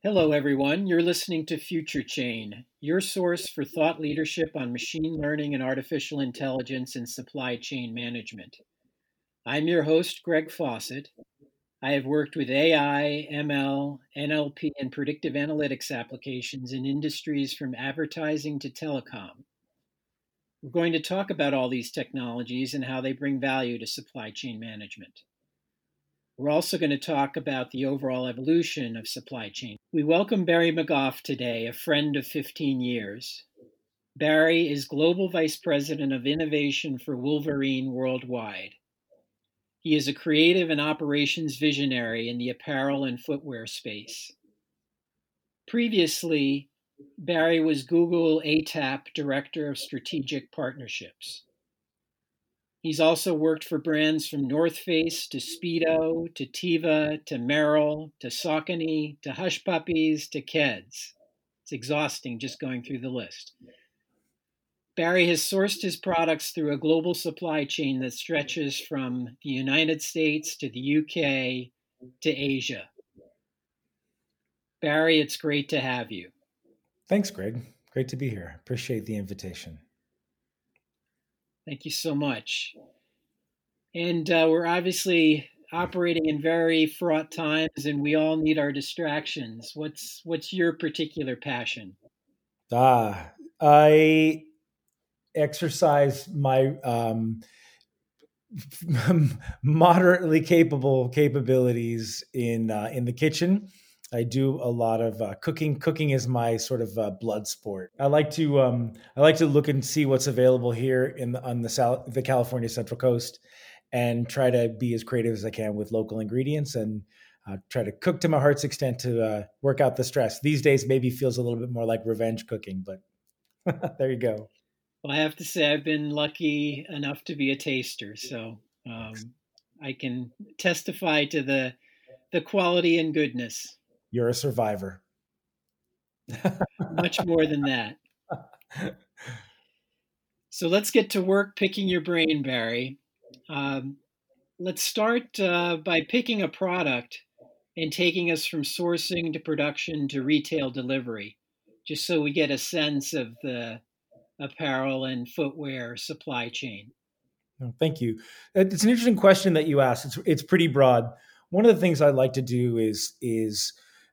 Hello, everyone. You're listening to Future Chain, your source for thought leadership on machine learning and artificial intelligence in supply chain management. I'm your host, Greg Fawcett. I have worked with AI, ML, NLP, and predictive analytics applications in industries from advertising to telecom. We're going to talk about all these technologies and how they bring value to supply chain management. We're also going to talk about the overall evolution of supply chain. We welcome Barry McGough today, a friend of 15 years. Barry is Global Vice President of Innovation for Wolverine Worldwide. He is a creative and operations visionary in the apparel and footwear space. Previously, Barry was Google ATAP Director of Strategic Partnerships. He's also worked for brands from North Face to Speedo to Teva to Merrell to Saucony to Hush Puppies to Keds. It's exhausting just going through the list. Barry has sourced his products through a global supply chain that stretches from the United States to the UK to Asia. Barry, it's great to have you. Thanks, Greg. Great to be here. Appreciate the invitation. Thank you so much. And we're obviously operating in very fraught times, and we all need our distractions. What's your particular passion? I exercise my moderately capable capabilities in the kitchen. I do a lot of cooking. Cooking is my sort of blood sport. I like to look and see what's available here on the California Central Coast, and try to be as creative as I can with local ingredients, and try to cook to my heart's extent to work out the stress. These days, maybe feels a little bit more like revenge cooking, but there you go. Well, I have to say I've been lucky enough to be a taster, so I can testify to the quality and goodness. You're a survivor. Much more than that. So let's get to work picking your brain, Barry. Let's start by picking a product and taking us from sourcing to production to retail delivery, just so we get a sense of the apparel and footwear supply chain. Thank you. It's an interesting question that you asked. It's pretty broad. One of the things I like to do is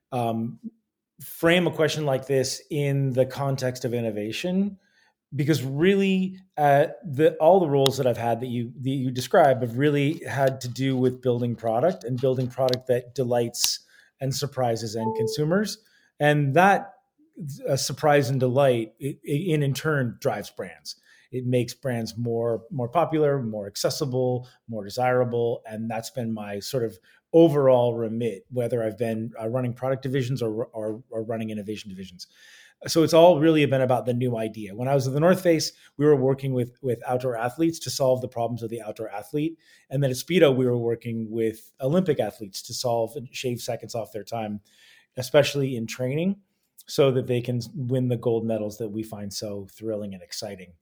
frame a question like this in the context of innovation, because really, all the roles that I've had that you described have really had to do with building product and building product that delights and surprises end consumers, and that surprise and delight in turn drives brands. It makes brands more popular, more accessible, more desirable, and that's been my sort of overall remit, whether I've been running product divisions or running innovation divisions. So it's all really been about the new idea. When I was at the North Face, we were working with outdoor athletes to solve the problems of the outdoor athlete. And then at Speedo, we were working with Olympic athletes to solve and shave seconds off their time, especially in training, so that they can win the gold medals that we find so thrilling and exciting.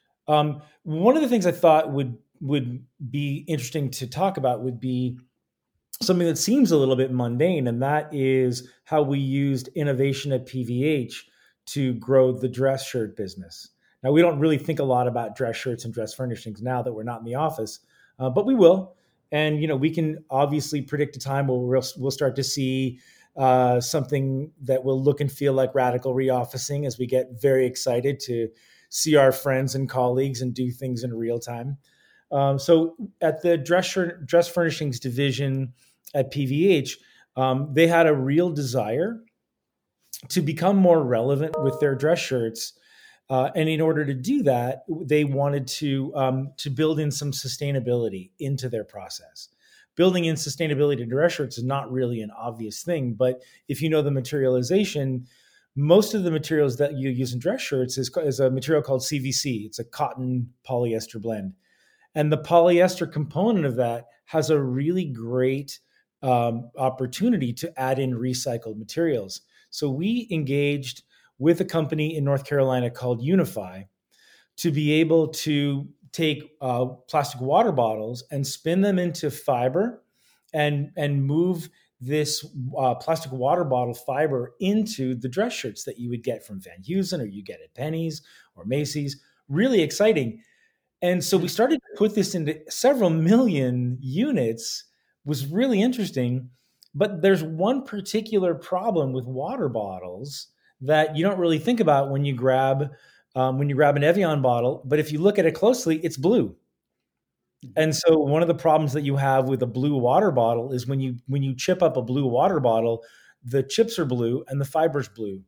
One of the things I thought would be interesting to talk about would be something that seems a little bit mundane, and that is how we used innovation at PVH to grow the dress shirt business. Now, we don't really think a lot about dress shirts and dress furnishings now that we're not in the office, but we will. And we can obviously predict a time where we'll start to see something that will look and feel like radical reofficing as we get very excited to see our friends and colleagues and do things in real time. So at the dress furnishings division at PVH, they had a real desire to become more relevant with their dress shirts. And in order to do that, they wanted to build in some sustainability into their process. Building in sustainability to dress shirts is not really an obvious thing, but if you know the materialization, most of the materials that you use in dress shirts is a material called CVC. It's a cotton polyester blend. And the polyester component of that has a really great opportunity to add in recycled materials. So we engaged with a company in North Carolina called Unify to be able to take plastic water bottles and spin them into fiber and move this plastic water bottle fiber into the dress shirts that you would get from Van Heusen or you get at Penny's or Macy's. Really exciting. And so we started to put this into several million units, was really interesting. But there's one particular problem with water bottles that you don't really think about when you grab an Evian bottle. But if you look at it closely, it's blue. And so one of the problems that you have with a blue water bottle is when you chip up a blue water bottle, the chips are blue and the fiber's blue.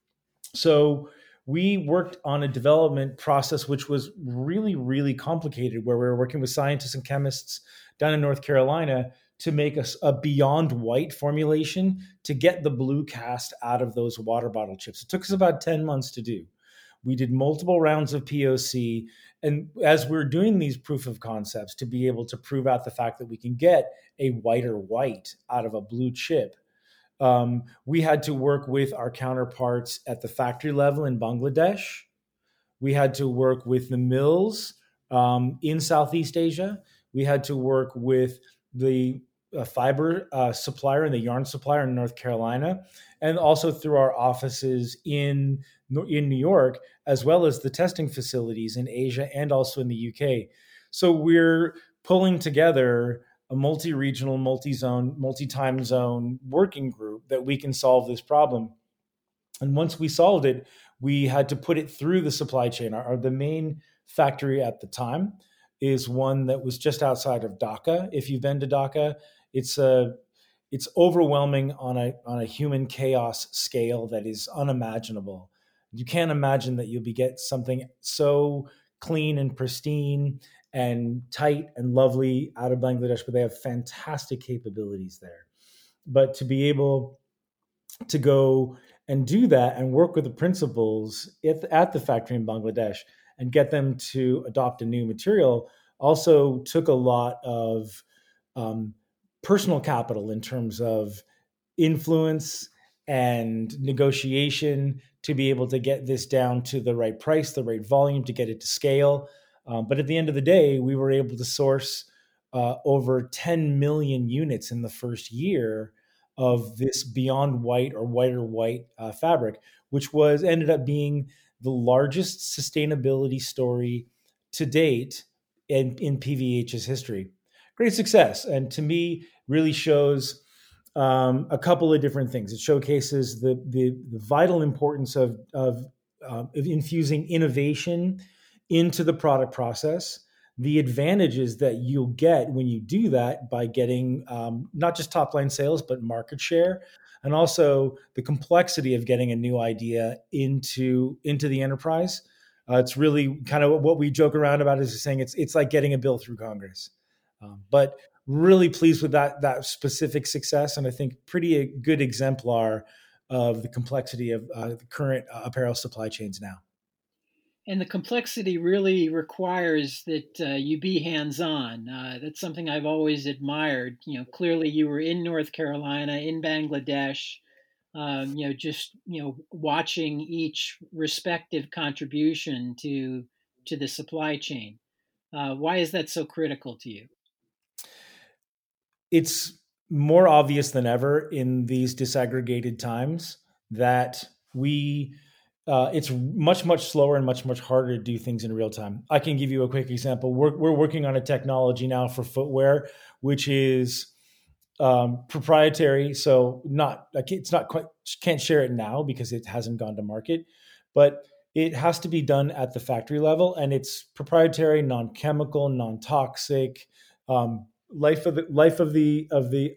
So we worked on a development process which was really, really complicated, where we were working with scientists and chemists down in North Carolina to make a beyond white formulation to get the blue cast out of those water bottle chips. It took us about 10 months to do. We did multiple rounds of POC. And as we're doing these proof of concepts to be able to prove out the fact that we can get a whiter white out of a blue chip, we had to work with our counterparts at the factory level in Bangladesh. We had to work with the mills in Southeast Asia. We had to work with the fiber supplier and the yarn supplier in North Carolina, and also through our offices in New York, as well as the testing facilities in Asia and also in the UK. So we're pulling together a multi-regional, multi-zone, multi-time zone working group that we can solve this problem. And once we solved it, we had to put it through the supply chain. The main factory at the time is one that was just outside of Dhaka. If you've been to Dhaka, it's overwhelming on a human chaos scale that is unimaginable. You can't imagine that you'll get something so clean and pristine and tight and lovely out of Bangladesh, but they have fantastic capabilities there. But to be able to go and do that and work with the principals at the factory in Bangladesh and get them to adopt a new material also took a lot of personal capital in terms of influence and negotiation to be able to get this down to the right price, the right volume, to get it to scale. But at the end of the day, we were able to source over 10 million units in the first year of this beyond white or whiter white fabric, which ended up being the largest sustainability story to date in PVH's history. Great success. And to me, really shows a couple of different things. It showcases the vital importance of infusing innovation into the product process, the advantages that you'll get when you do that by getting not just top line sales, but market share, and also the complexity of getting a new idea into the enterprise. It's really kind of what we joke around about, is saying it's like getting a bill through Congress. But really pleased with that specific success, and I think pretty good exemplar of the complexity of the current apparel supply chains now. And the complexity really requires that you be hands-on. That's something I've always admired. Clearly you were in North Carolina, in Bangladesh, just watching each respective contribution to the supply chain. Why is that so critical to you? It's more obvious than ever in these disaggregated times that it's much, much slower and much, much harder to do things in real time. I can give you a quick example. We're working on a technology now for footwear, which is proprietary. So it's not quite, can't share it now because it hasn't gone to market, but it has to be done at the factory level, and it's proprietary, non-chemical, non-toxic, life of the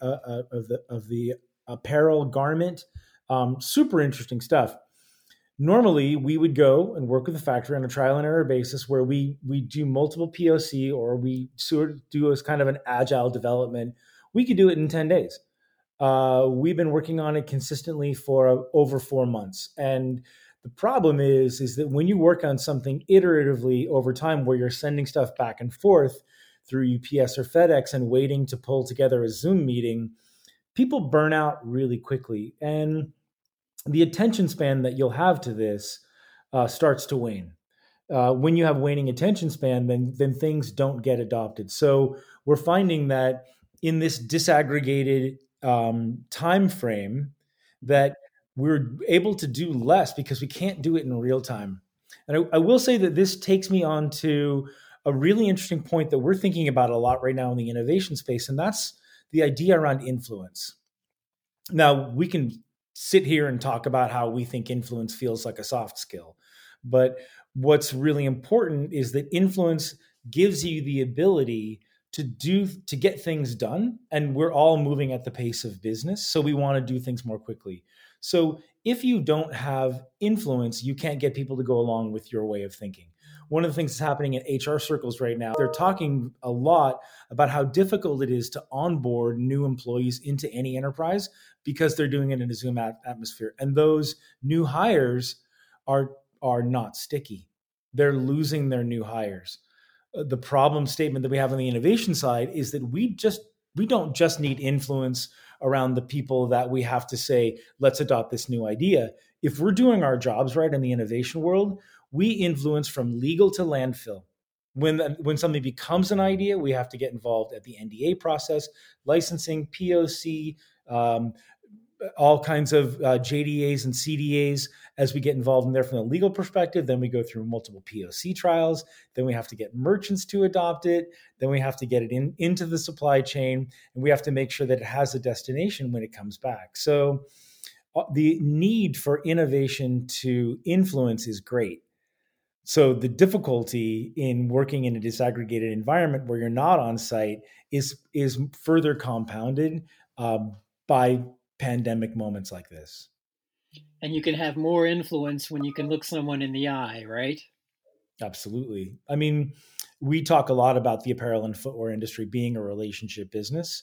apparel garment. Super interesting stuff. Normally, we would go and work with the factory on a trial and error basis, where we do multiple POC, or we sort of do as kind of an agile development. We could do it in 10 days. We've been working on it consistently for over 4 months. And the problem is that when you work on something iteratively over time, where you're sending stuff back and forth through UPS or FedEx and waiting to pull together a Zoom meeting, people burn out really quickly. And the attention span that you'll have to this starts to wane. When you have waning attention span, then things don't get adopted. So we're finding that in this disaggregated time frame that we're able to do less because we can't do it in real time. And I will say that this takes me on to a really interesting point that we're thinking about a lot right now in the innovation space, and that's the idea around influence. Now, we can sit here and talk about how we think influence feels like a soft skill, but what's really important is that influence gives you the ability to get things done, and we're all moving at the pace of business, so we want to do things more quickly. So if you don't have influence, you can't get people to go along with your way of thinking. One of the things that's happening in HR circles right now, they're talking a lot about how difficult it is to onboard new employees into any enterprise because they're doing it in a Zoom atmosphere. And those new hires are not sticky. They're losing their new hires. The problem statement that we have on the innovation side is that we don't just need influence around the people that we have to say, let's adopt this new idea. If we're doing our jobs right in the innovation world, we influence from legal to landfill. When something becomes an idea, we have to get involved at the NDA process, licensing, POC, all kinds of JDAs and CDAs as we get involved in there from the legal perspective. Then we go through multiple POC trials. Then we have to get merchants to adopt it. Then we have to get it into the supply chain. And we have to make sure that it has a destination when it comes back. So the need for innovation to influence is great. So the difficulty in working in a disaggregated environment where you're not on site is further compounded by pandemic moments like this. And you can have more influence when you can look someone in the eye, right? Absolutely. I mean, we talk a lot about the apparel and footwear industry being a relationship business.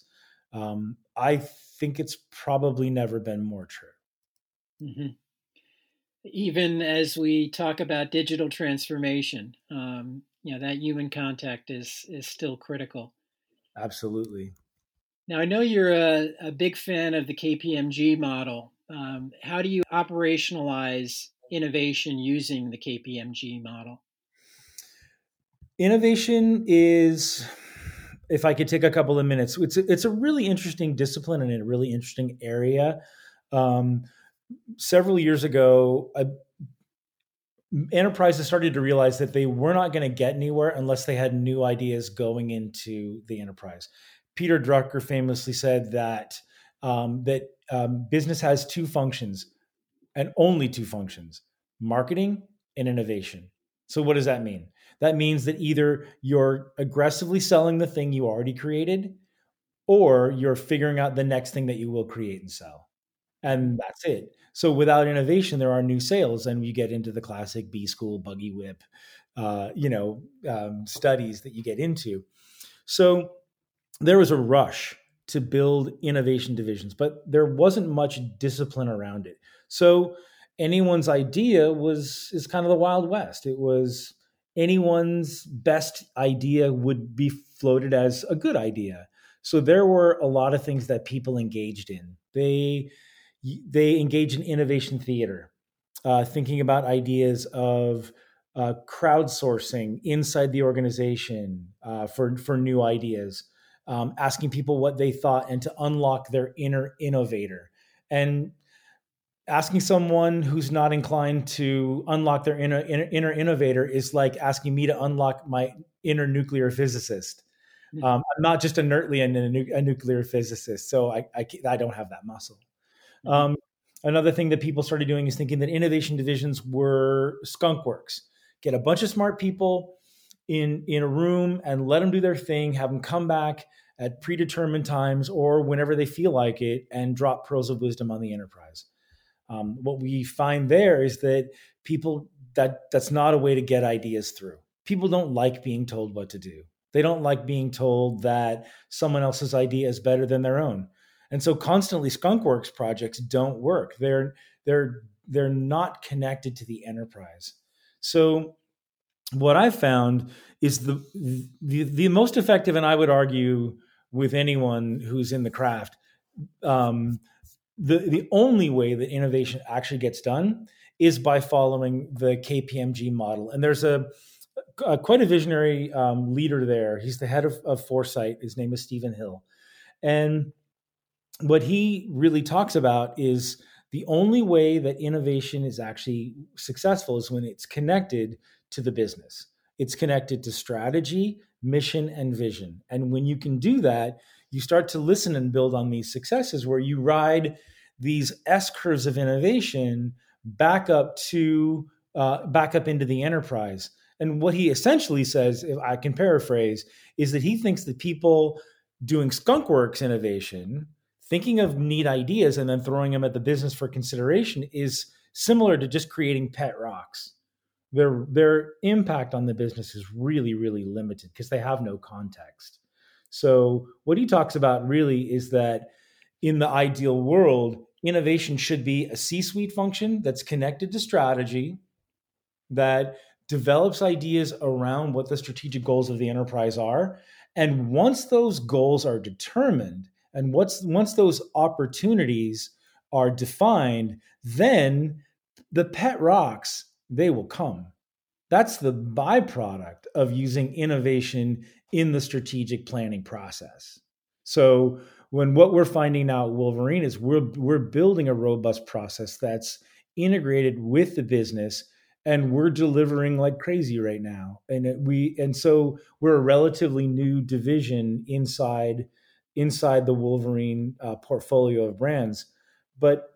I think it's probably never been more true. Mm-hmm. Even as we talk about digital transformation, that human contact is still critical. Absolutely. Now, I know you're a big fan of the KPMG model. How do you operationalize innovation using the KPMG model? Innovation is, if I could take a couple of minutes, it's a really interesting discipline and a really interesting area. Several years ago, enterprises started to realize that they were not going to get anywhere unless they had new ideas going into the enterprise. Peter Drucker famously said that business has two functions, and only two functions: marketing and innovation. So what does that mean? That means that either you're aggressively selling the thing you already created, or you're figuring out the next thing that you will create and sell. And that's it. So without innovation, there are new sales, and you get into the classic B school buggy whip, studies that you get into. So there was a rush to build innovation divisions, but there wasn't much discipline around it. So anyone's idea is kind of the Wild West. It was anyone's best idea would be floated as a good idea. So there were a lot of things that people engaged in. They engage in innovation theater, thinking about ideas of crowdsourcing inside the organization for new ideas, asking people what they thought and to unlock their inner innovator. And asking someone who's not inclined to unlock their inner innovator is like asking me to unlock my inner nuclear physicist. I'm not just inertly a nuclear physicist, so I don't have that muscle. Another thing that people started doing is thinking that innovation divisions were skunk works. Get a bunch of smart people in a room and let them do their thing, have them come back at predetermined times or whenever they feel like it, and drop pearls of wisdom on the enterprise. What we find there is that that's not a way to get ideas through. People don't like being told what to do. They don't like being told that someone else's idea is better than their own. And so constantly skunkworks projects don't work. They're not connected to the enterprise. So what I've found is the most effective, and I would argue with anyone who's in the craft, the only way that innovation actually gets done is by following the KPMG model. And there's quite a visionary leader there. He's the head of Foresight. His name is Stephen Hill. And what he really talks about is the only way that innovation is actually successful is when it's connected to the business. It's connected to strategy, mission, and vision. And when you can do that, you start to listen and build on these successes where you ride these S curves of innovation back up to back up into the enterprise. And what he essentially says, if I can paraphrase, is that he thinks that people doing skunkworks innovation, thinking of neat ideas and then throwing them at the business for consideration, is similar to just creating pet rocks. Their impact on the business is really, really limited because they have no context. So what he talks about really is that in the ideal world, innovation should be a C-suite function that's connected to strategy, that develops ideas around what the strategic goals of the enterprise are. And once those goals are determined, and once those opportunities are defined, then the pet rocks, they will come. That's the byproduct of using innovation in the strategic planning process. So when what we're finding now at Wolverine is we're building a robust process that's integrated with the business, and we're delivering like crazy right now. And so we're a relatively new division inside the Wolverine portfolio of brands, but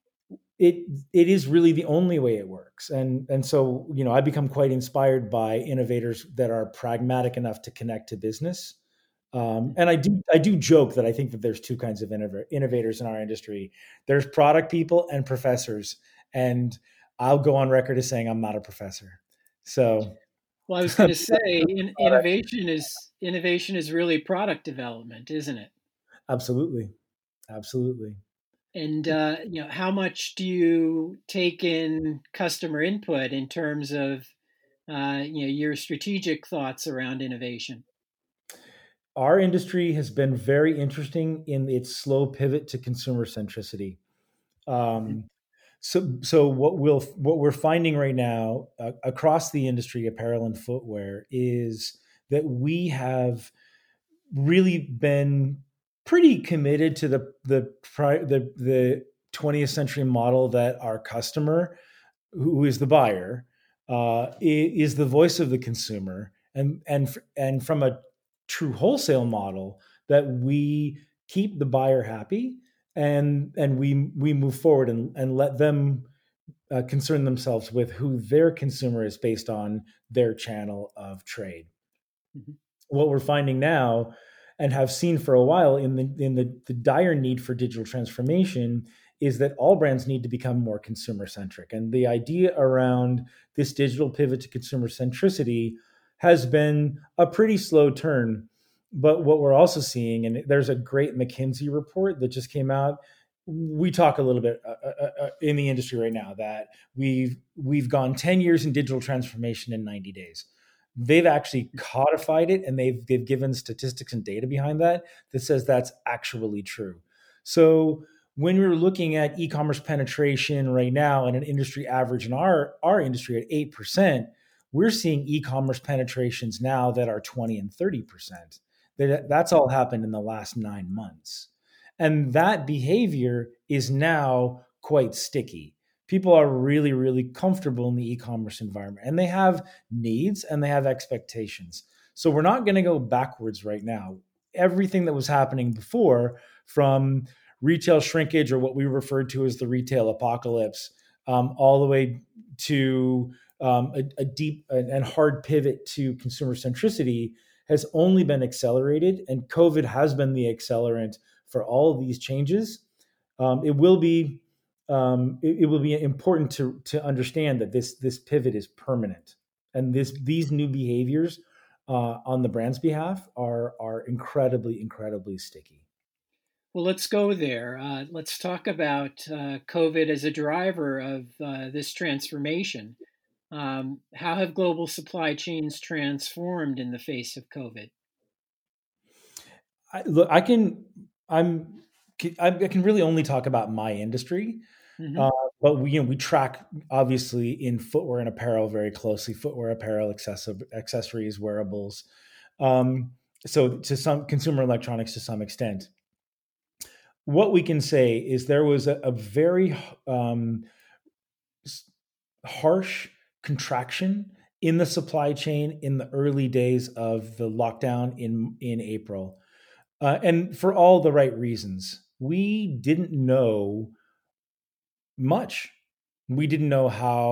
it is really the only way it works. And so, I become quite inspired by innovators that are pragmatic enough to connect to business. And I do joke that I think that there's two kinds of innovators in our industry. There's product people and professors, and I'll go on record as saying I'm not a professor. So Well, I was going to say, innovation is really product development, isn't it? absolutely, absolutely. And how much do you take in customer input in terms of your strategic thoughts around innovation? Our industry has been very interesting in its slow pivot to consumer centricity. Um, so what we're finding right now across the industry, apparel and footwear, is that we have really been pretty committed to the 20th century model that our customer, who is the buyer, is the voice of the consumer, and from a true wholesale model that we keep the buyer happy, and we move forward and let them concern themselves with who their consumer is based on their channel of trade. Mhm. What we're finding now and have seen for a while in the dire need for digital transformation is that all brands need to become more consumer centric. And the idea around this digital pivot to consumer centricity has been a pretty slow turn. But what we're also seeing, and there's a great McKinsey report that just came out. We talk a little bit in the industry right now that we've gone 10 years in digital transformation in 90 days. They've actually codified it, and they've given statistics and data behind that that says that's actually true. So when we're looking at e-commerce penetration right now and an industry average in our industry at 8%, we're seeing e-commerce penetrations now that are 20 and 30%. That's all happened in the last 9 months. And that behavior is now quite sticky. People are really, really comfortable in the e-commerce environment, and they have needs and they have expectations. So we're not going to go backwards right now. Everything that was happening before, from retail shrinkage or what we referred to as the retail apocalypse, all the way to a deep and hard pivot to consumer centricity, has only been accelerated, and COVID has been the accelerant for all of these changes. It will be important to understand that this pivot is permanent, and these new behaviors on the brand's behalf are incredibly sticky. Well, let's go there. Let's talk about COVID as a driver of this transformation. How have global supply chains transformed in the face of COVID? Look, I can really only talk about my industry, Hmm. uh, but we track obviously in footwear and apparel very closely. Footwear, apparel, accessories, wearables. Um, so to some consumer electronics to some extent. what we can say is there was a very harsh contraction in the supply chain in the early days of the lockdown in April, and for all the right reasons. We didn't know much. We didn't know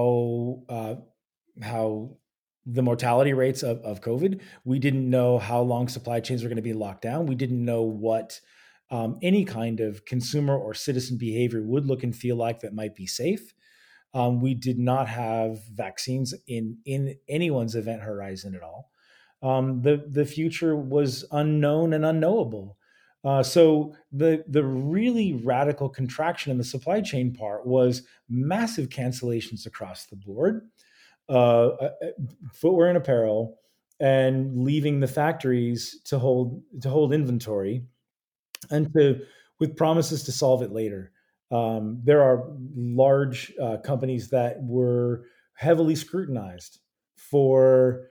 how the mortality rates of COVID. We didn't know how long supply chains were going to be locked down. We didn't know what any kind of consumer or citizen behavior would look and feel like that might be safe. We did not have vaccines in anyone's event horizon at all. The future was unknown and unknowable. So the really radical contraction in the supply chain part was massive cancellations across the board, footwear and apparel, and leaving the factories to hold inventory and to with promises to solve it later. There are large companies that were heavily scrutinized for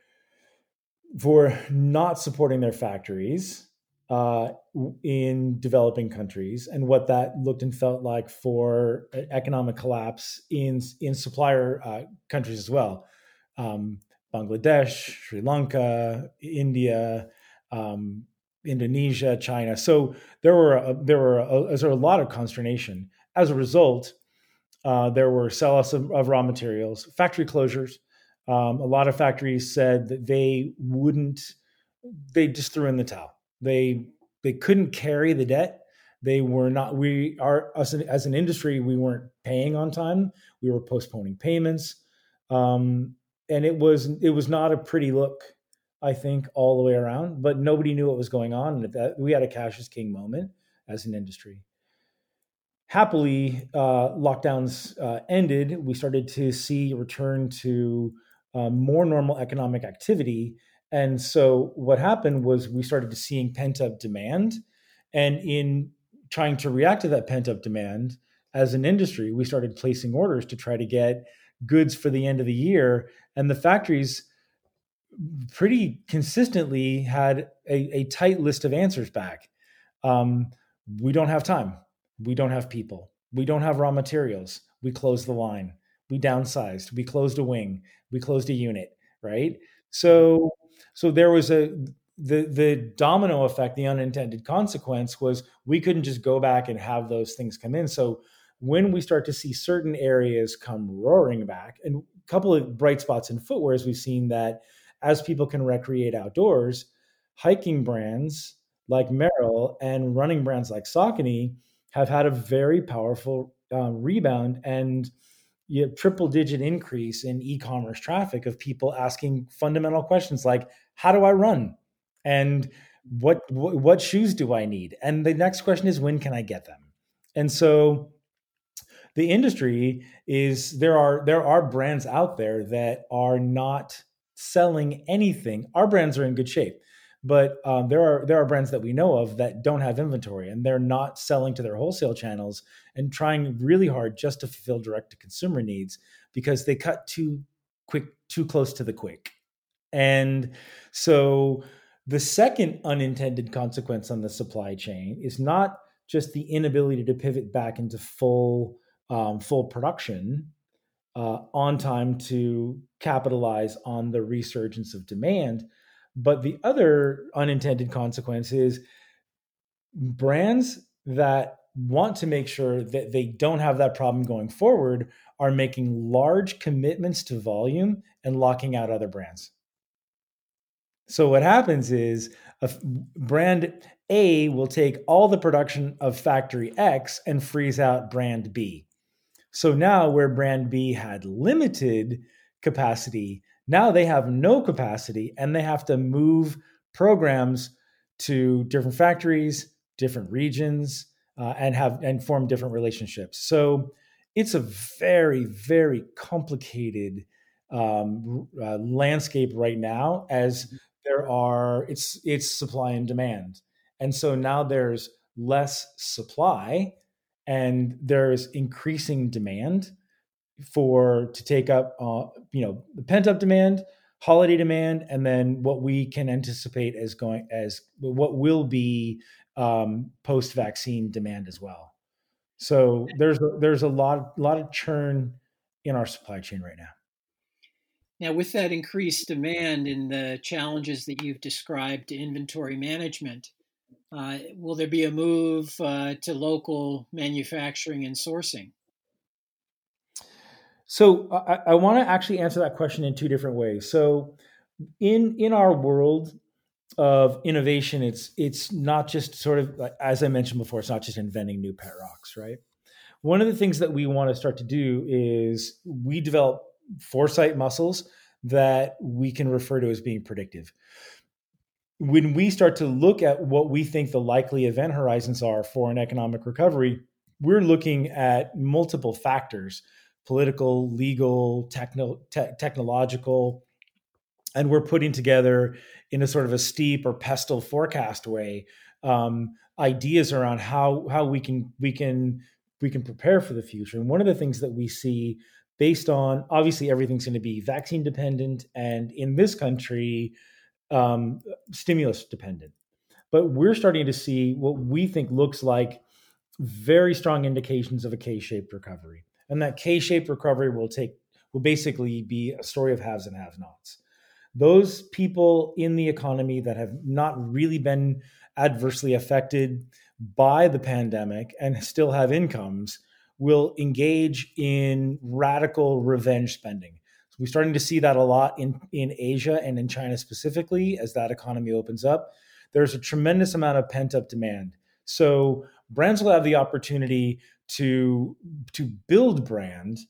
not supporting their factories uh, in developing countries, and what that looked and felt like for economic collapse in supplier countries as well. Um, Bangladesh, Sri Lanka, India, um, Indonesia, China. So there were a lot of consternation. As a result, there were sell-offs of raw materials, factory closures. A lot of factories said that they wouldn't. They just threw in the towel. They couldn't carry the debt. They were not. We are as an industry. We weren't paying on time. We were postponing payments, and it was not a pretty look. I think all the way around, but nobody knew what was going on, and that we had a cash is king moment as an industry. Happily, lockdowns ended. We started to see a return to more normal economic activity. And so what happened was we started to seeing pent up demand. And in trying to react to that pent up demand as an industry, we started placing orders to try to get goods for the end of the year. And the factories pretty consistently had a tight list of answers back. Um, we don't have time. We don't have people. We don't have raw materials. We closed the line. We downsized. We closed a wing. We closed a unit. Right. So there was the domino effect. The unintended consequence was we couldn't just go back and have those things come in. So when we start to see certain areas come roaring back, and a couple of bright spots in footwear, as we've seen that as people can recreate outdoors, hiking brands like Merrell and running brands like Saucony have had a very powerful rebound and triple digit increase in e-commerce traffic of people asking fundamental questions like, how do I run? And what shoes do I need? And the next question is, when can I get them? And so the industry is there are brands out there that are not selling anything. Our brands are in good shape, but there are brands that we know of that don't have inventory, and they're not selling to their wholesale channels and trying really hard just to fulfill direct to consumer needs because they cut too close to the quick. And so the second unintended consequence on the supply chain is not just the inability to pivot back into full production on time to capitalize on the resurgence of demand. But the other unintended consequence is brands that want to make sure that they don't have that problem going forward are making large commitments to volume and locking out other brands. So what happens is brand A will take all the production of factory X and freeze out brand B. So now, where brand B had limited capacity, now they have no capacity and they have to move programs to different factories, different regions, and form different relationships. So it's a very, very complicated landscape right now, as it's supply and demand. And so now there's less supply and there's increasing demand to take up the pent up demand holiday demand, and then what we can anticipate as going as what will be post-vaccine demand as well. So there's a lot of churn in our supply chain right now. Now, with that increased demand and the challenges that you've described to inventory management, will there be a move to local manufacturing and sourcing? So I want to actually answer that question in two different ways. So in our world of innovation, it's not just sort of as I mentioned before, it's not just inventing new pet rocks, right? One of the things that we want to start to do is we develop foresight muscles that we can refer to as being predictive. When we start to look at what we think the likely event horizons are for an economic recovery, we're looking at multiple factors: political, legal, technological, and we're putting together in a sort of a steep or pestle forecast way ideas around how we can prepare for the future. And one of the things that we see, based on obviously everything's going to be vaccine dependent, and in this country, stimulus dependent. But we're starting to see what we think looks like very strong indications of a K-shaped recovery, and that K-shaped recovery will basically be a story of haves and have-nots. Those people in the economy that have not really been adversely affected by the pandemic and still have incomes will engage in radical revenge spending. So we're starting to see that a lot in Asia and in China specifically as that economy opens up. There's a tremendous amount of pent-up demand. So brands will have the opportunity to build brand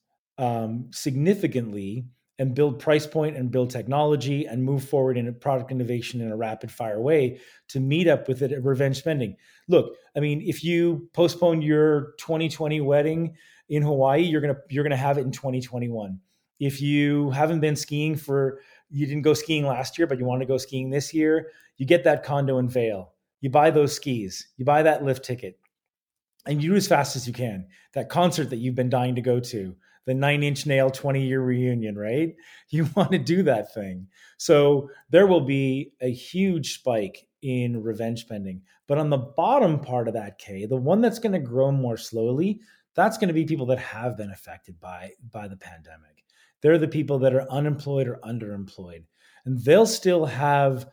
significantly and build price point and build technology and move forward in a product innovation in a rapid fire way to meet up with it at revenge spending. Look, I mean, if you postpone your 2020 wedding in Hawaii, you're gonna have it in 2021. If you haven't been skiing you didn't go skiing last year, but you want to go skiing this year, you get that condo in Vail. You buy those skis, you buy that lift ticket, and you do as fast as you can. That concert that you've been dying to go to, the Nine Inch Nail 20-year reunion, right? You want to do that thing. So there will be a huge spike in revenge spending. But on the bottom part of that K, the one that's going to grow more slowly, that's going to be people that have been affected by the pandemic. They're the people that are unemployed or underemployed. And they'll still have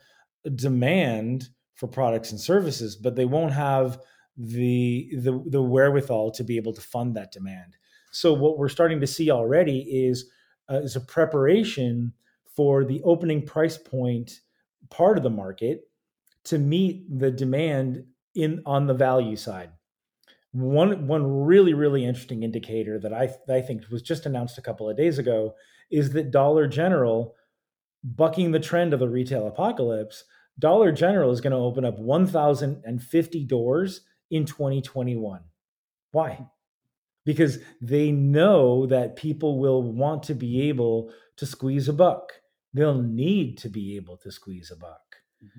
demand for products and services, but they won't have the wherewithal to be able to fund that demand. So what we're starting to see already is a preparation for the opening price point part of the market to meet the demand on the value side. One really interesting indicator that I think was just announced a couple of days ago is that Dollar General, bucking the trend of the retail apocalypse, Dollar General is going to open up 1,050 doors in 2021. Why? Because they know that people will want to be able to squeeze a buck. They'll need to be able to squeeze a buck. Mm-hmm.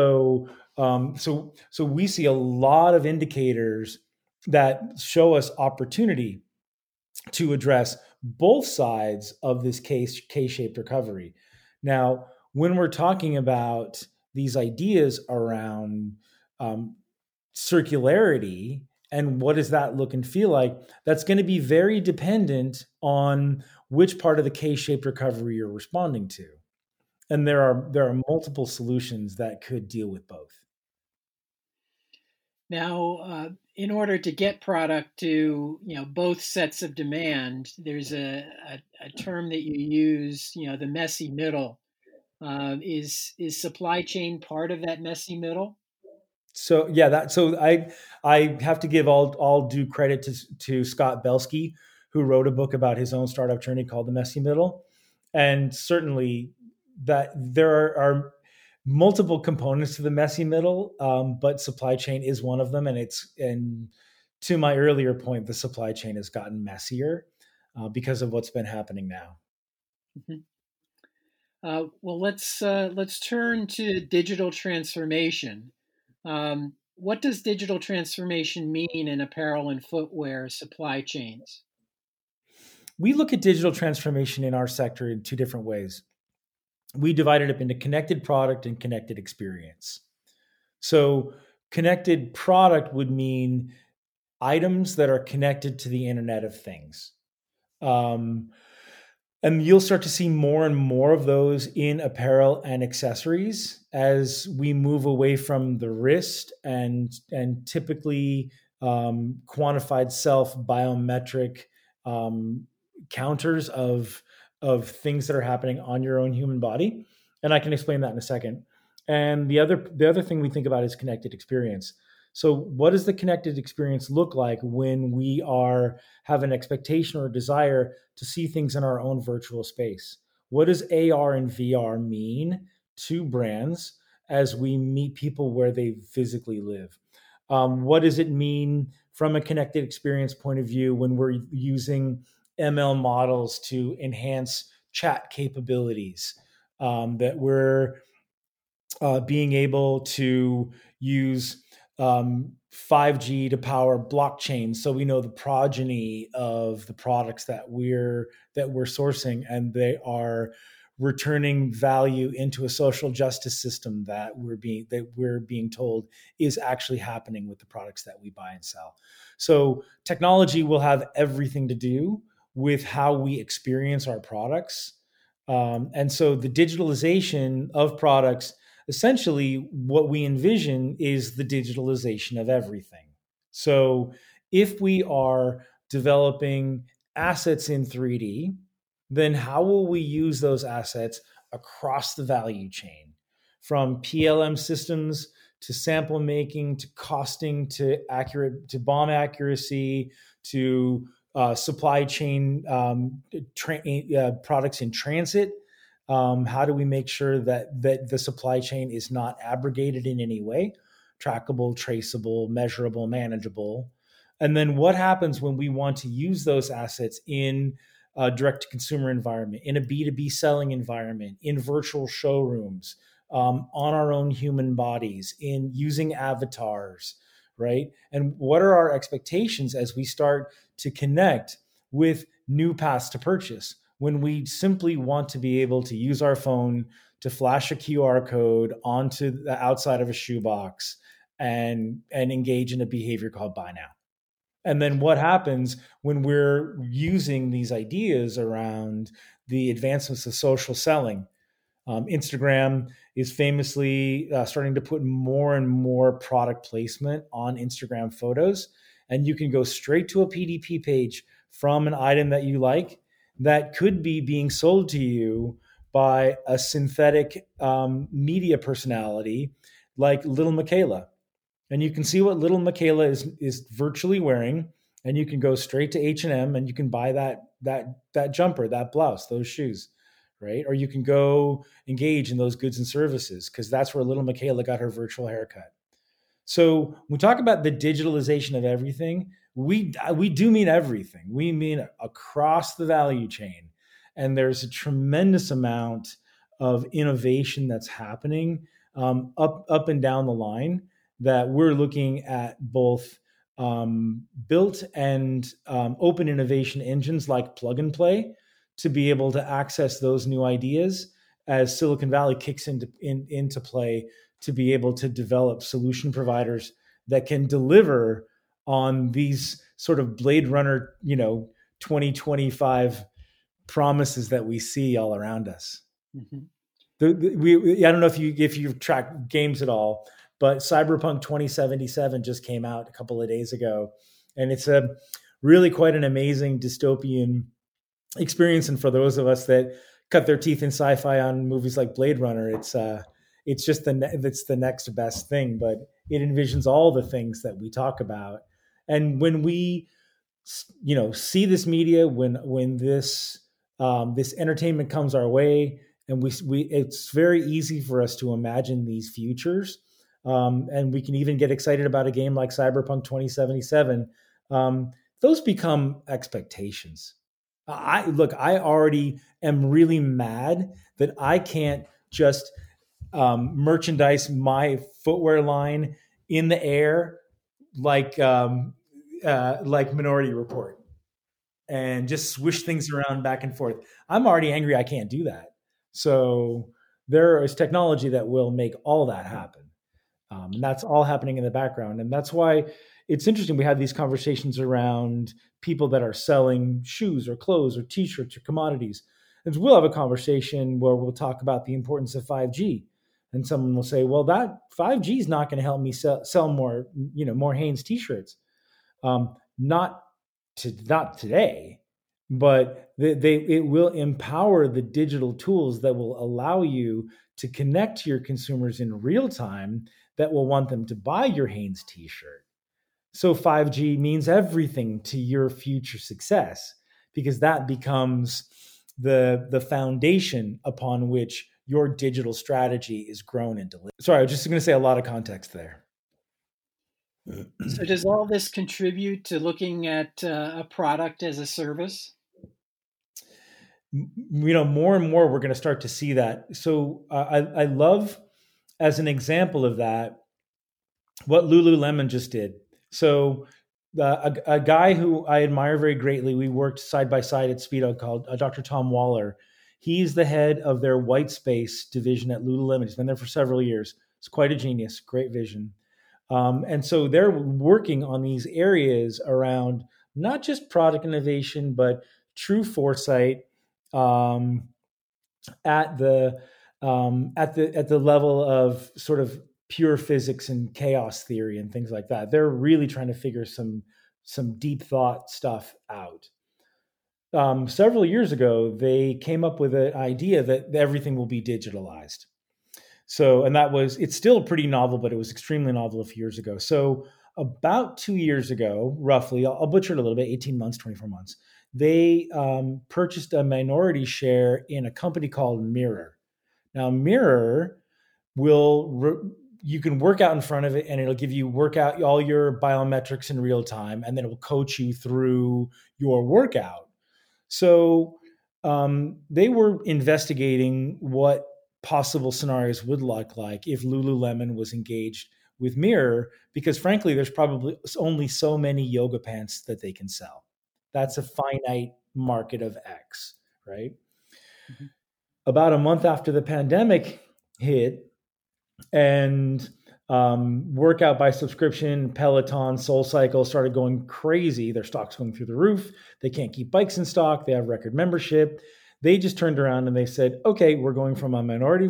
So we see a lot of indicators that show us opportunity to address both sides of this K-shaped recovery. Now, when we're talking about these ideas around circularity and what does that look and feel like, that's going to be very dependent on which part of the K-shaped recovery you're responding to. And there are multiple solutions that could deal with both. Now, in order to get product to both sets of demand, there's a term that you use, the messy middle. Is supply chain part of that messy middle? So yeah, I have to give all due credit to Scott Belsky, who wrote a book about his own startup journey called The Messy Middle, and certainly that there are multiple components to the messy middle, but supply chain is one of them, and to my earlier point, the supply chain has gotten messier because of what's been happening now. Mm-hmm. Well, let's turn to digital transformation. What does digital transformation mean in apparel and footwear supply chains? We look at digital transformation in our sector in two different ways. we divided up into connected product and connected experience. So connected product would mean items that are connected to the Internet of Things. Um, and you'll start to see more and more of those in apparel and accessories as we move away from the wrist and typically quantified self biometric um, counters of things that are happening on your own human body. And I can explain that in a second. And the other thing we think about is connected experience. So what does the connected experience look like when we are have an expectation or a desire to see things in our own virtual space? What does AR and VR mean to brands as we meet people where they physically live? What does it mean from a connected experience point of view when we're using ML models to enhance chat capabilities? That we're being able to use 5G to power blockchain, so we know the progeny of the products that we're sourcing, and they are returning value into a social justice system that we're being told is actually happening with the products that we buy and sell. So technology will have everything to do with how we experience our products. And so the digitalization of products, essentially what we envision is the digitalization of everything. So if we are developing assets in 3D, then how will we use those assets across the value chain, from PLM systems to sample making to costing to BOM accuracy to supply chain products in transit. How do we make sure that the supply chain is not abrogated in any way? Trackable, traceable, measurable, manageable. And then what happens when we want to use those assets in a direct to consumer environment, in a B2B selling environment, in virtual showrooms, on our own human bodies, in using avatars, right? And what are our expectations as we start to connect with new paths to purchase, when we simply want to be able to use our phone to flash a QR code onto the outside of a shoebox and engage in a behavior called buy now? And then what happens when we're using these ideas around the advancements of social selling? Instagram is famously starting to put more and more product placement on Instagram photos. And you can go straight to a PDP page from an item that you like that could be being sold to you by a synthetic media personality like Little Michaela. And you can see what Little Michaela is virtually wearing, and you can go straight to H&M and you can buy that jumper, that blouse, those shoes, right? Or you can go engage in those goods and services, because that's where Little Michaela got her virtual haircut. So when we talk about the digitalization of everything, we do mean everything. We mean across the value chain, and there's a tremendous amount of innovation that's happening up and down the line, that we're looking at both built and open innovation engines like Plug and Play to be able to access those new ideas as Silicon Valley kicks into play, to be able to develop solution providers that can deliver on these sort of Blade Runner, 2025 promises that we see all around us. Mm-hmm. I don't know if you've tracked games at all, but Cyberpunk 2077 just came out a couple of days ago, and it's a really quite an amazing dystopian experience. And for those of us that cut their teeth in sci-fi on movies like Blade Runner, it's just it's the next best thing. But it envisions all the things that we talk about, and when we see this media, when this entertainment comes our way, and we it's very easy for us to imagine these futures, and we can even get excited about a game like Cyberpunk 2077. Those become expectations. I already am really mad that I can't just merchandise my footwear line in the air like Minority Report, and just swish things around back and forth. I'm already angry I can't do that. So There is technology that will make all that happen. And that's all happening in the background. And that's why it's interesting. We have these conversations around people that are selling shoes or clothes or t-shirts or commodities. And we'll have a conversation where we'll talk about the importance of 5G. And someone will say, well, that 5G is not going to help me sell more, more Hanes t-shirts. Not today, but it will empower the digital tools that will allow you to connect to your consumers in real time that will want them to buy your Hanes t-shirt. So 5G means everything to your future success, because that becomes the foundation upon which your digital strategy is grown and delivered. Sorry, I was just going to say a lot of context there. So does all this contribute to looking at a product as a service? More and more we're going to start to see that. So I love, as an example of that, what Lululemon just did. So a guy who I admire very greatly, we worked side by side at Speedo, called Dr. Tom Waller. He's the head of their white space division at Lululemon. He's been there for several years. He's quite a genius, great vision. And so they're working on these areas around not just product innovation, but true foresight at the level of sort of pure physics and chaos theory and things like that. They're really trying to figure some deep thought stuff out. Several years ago, they came up with an idea that everything will be digitalized. So, and it's still pretty novel, but it was extremely novel a few years ago. So about 2 years ago, roughly, I'll butcher it a little bit, 18 months, 24 months, they purchased a minority share in a company called Mirror. Now, Mirror you can work out in front of it, and it'll give you workout all your biometrics in real time, and then it will coach you through your workout. So they were investigating what possible scenarios would look like if Lululemon was engaged with Mirror, because frankly, there's probably only so many yoga pants that they can sell. That's a finite market of X, right? Mm-hmm. About a month after the pandemic hit, and workout by subscription, Peloton, SoulCycle started going crazy. Their stock's going through the roof. They can't keep bikes in stock. They have record membership. They just turned around and they said, okay, we're going from a minority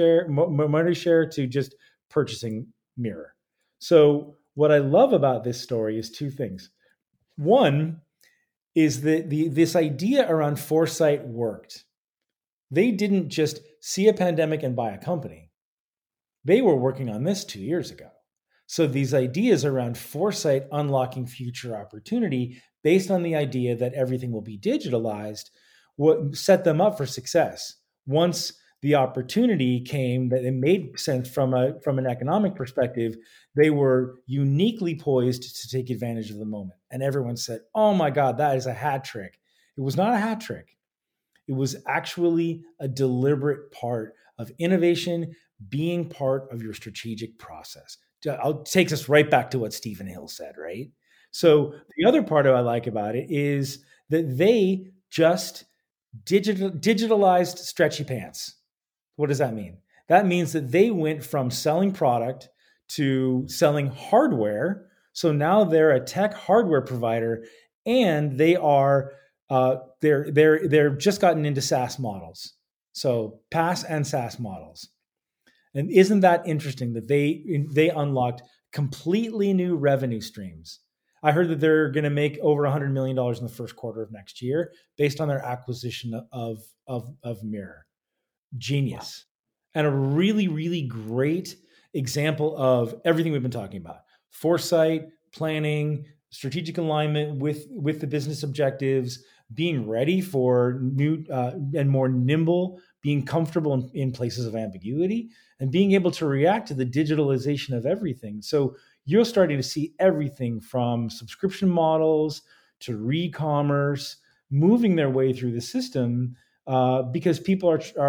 share to just purchasing Mirror. So what I love about this story is two things. One is that this idea around foresight worked. They didn't just see a pandemic and buy a company. They were working on this 2 years ago. So these ideas around foresight unlocking future opportunity based on the idea that everything will be digitalized would set them up for success. Once the opportunity came that it made sense from an economic perspective, they were uniquely poised to take advantage of the moment. And everyone said, oh my God, that is a hat trick. It was not a hat trick. It was actually a deliberate part of innovation being part of your strategic process. It takes us right back to what Stephen Hill said, right? So the other part I like about it is that they just digitalized stretchy pants. What does that mean? That means that they went from selling product to selling hardware. So now they're a tech hardware provider, and they are they're just gotten into SaaS models. So PaaS and SaaS models. And isn't that interesting that they unlocked completely new revenue streams? I heard that they're going to make over $100 million in the first quarter of next year based on their acquisition of Mirror. Genius. Wow. And a really, really great example of everything we've been talking about. Foresight, planning, strategic alignment with the business objectives, being ready for new and more nimble, being comfortable in places of ambiguity, and being able to react to the digitalization of everything. So you're starting to see everything from subscription models to re-commerce moving their way through the system because people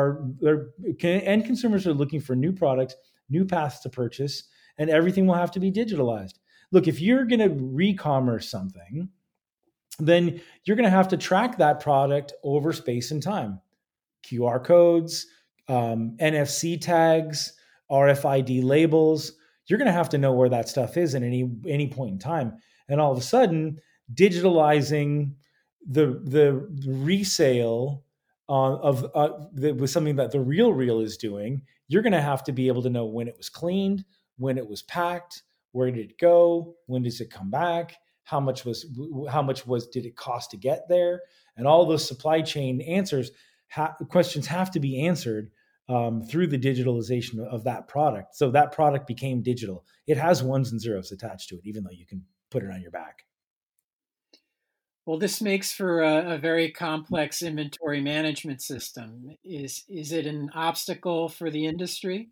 and consumers are looking for new products, new paths to purchase, and everything will have to be digitalized. Look, if you're going to re-commerce something, then you're going to have to track that product over space and time. QR codes, NFC tags, RFID labels. You're going to have to know where that stuff is at any point in time. And all of a sudden, digitalizing the resale that was something that the RealReal is doing. You're going to have to be able to know when it was cleaned, when it was packed, where did it go, when does it come back, how much did it cost to get there, and all those supply chain questions have to be answered through the digitalization of that product. So that product became digital. It has ones and zeros attached to it, even though you can put it on your back. Well, this makes for a very complex inventory management system. Is it an obstacle for the industry?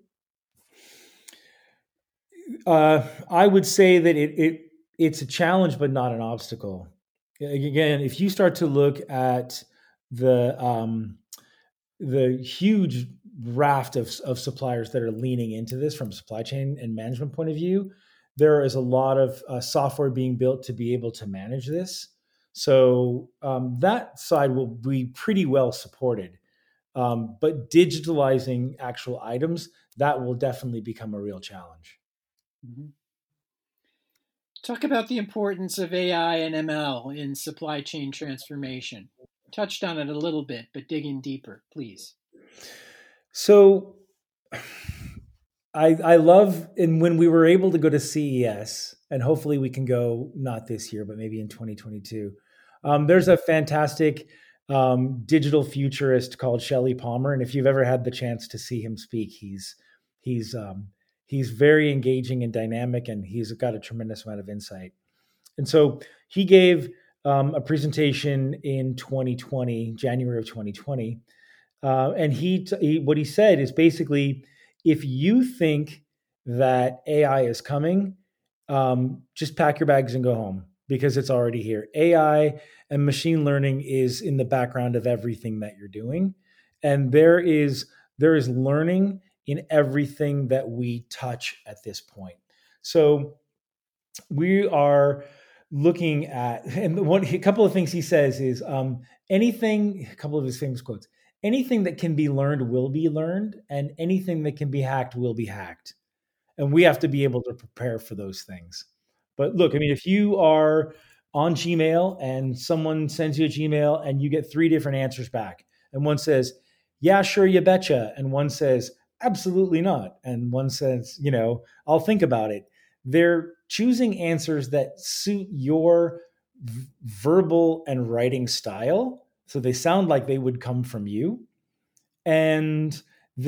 I would say that it's a challenge, but not an obstacle. Again, if you start to look at the huge raft of suppliers that are leaning into this from a supply chain and management point of view, there is a lot of software being built to be able to manage this. So that side will be pretty well supported. But digitalizing actual items, that will definitely become a real challenge. Mm-hmm. Talk about the importance of AI and ML in supply chain transformation. Touched on it a little bit, but dig in deeper, please. So I love, and when we were able to go to CES, and hopefully we can go not this year, but maybe in 2022. There's a fantastic digital futurist called Shelley Palmer, and if you've ever had the chance to see him speak, he's very engaging and dynamic, and he's got a tremendous amount of insight. And so he gave a presentation in 2020, January of 2020, and what he said is basically, if you think that AI is coming, just pack your bags and go home because it's already here. AI and machine learning is in the background of everything that you're doing, and there is learning in everything that we touch at this point. So we are looking at, and a couple of things he says is a couple of his famous quotes: anything that can be learned will be learned, and anything that can be hacked will be hacked. And we have to be able to prepare for those things. But look, I mean, if you are on Gmail and someone sends you a Gmail and you get 3 different answers back, and one says, yeah, sure, you betcha, and one says, absolutely not, and one says, I'll think about it. They're choosing answers that suit your verbal and writing style, so they sound like they would come from you, and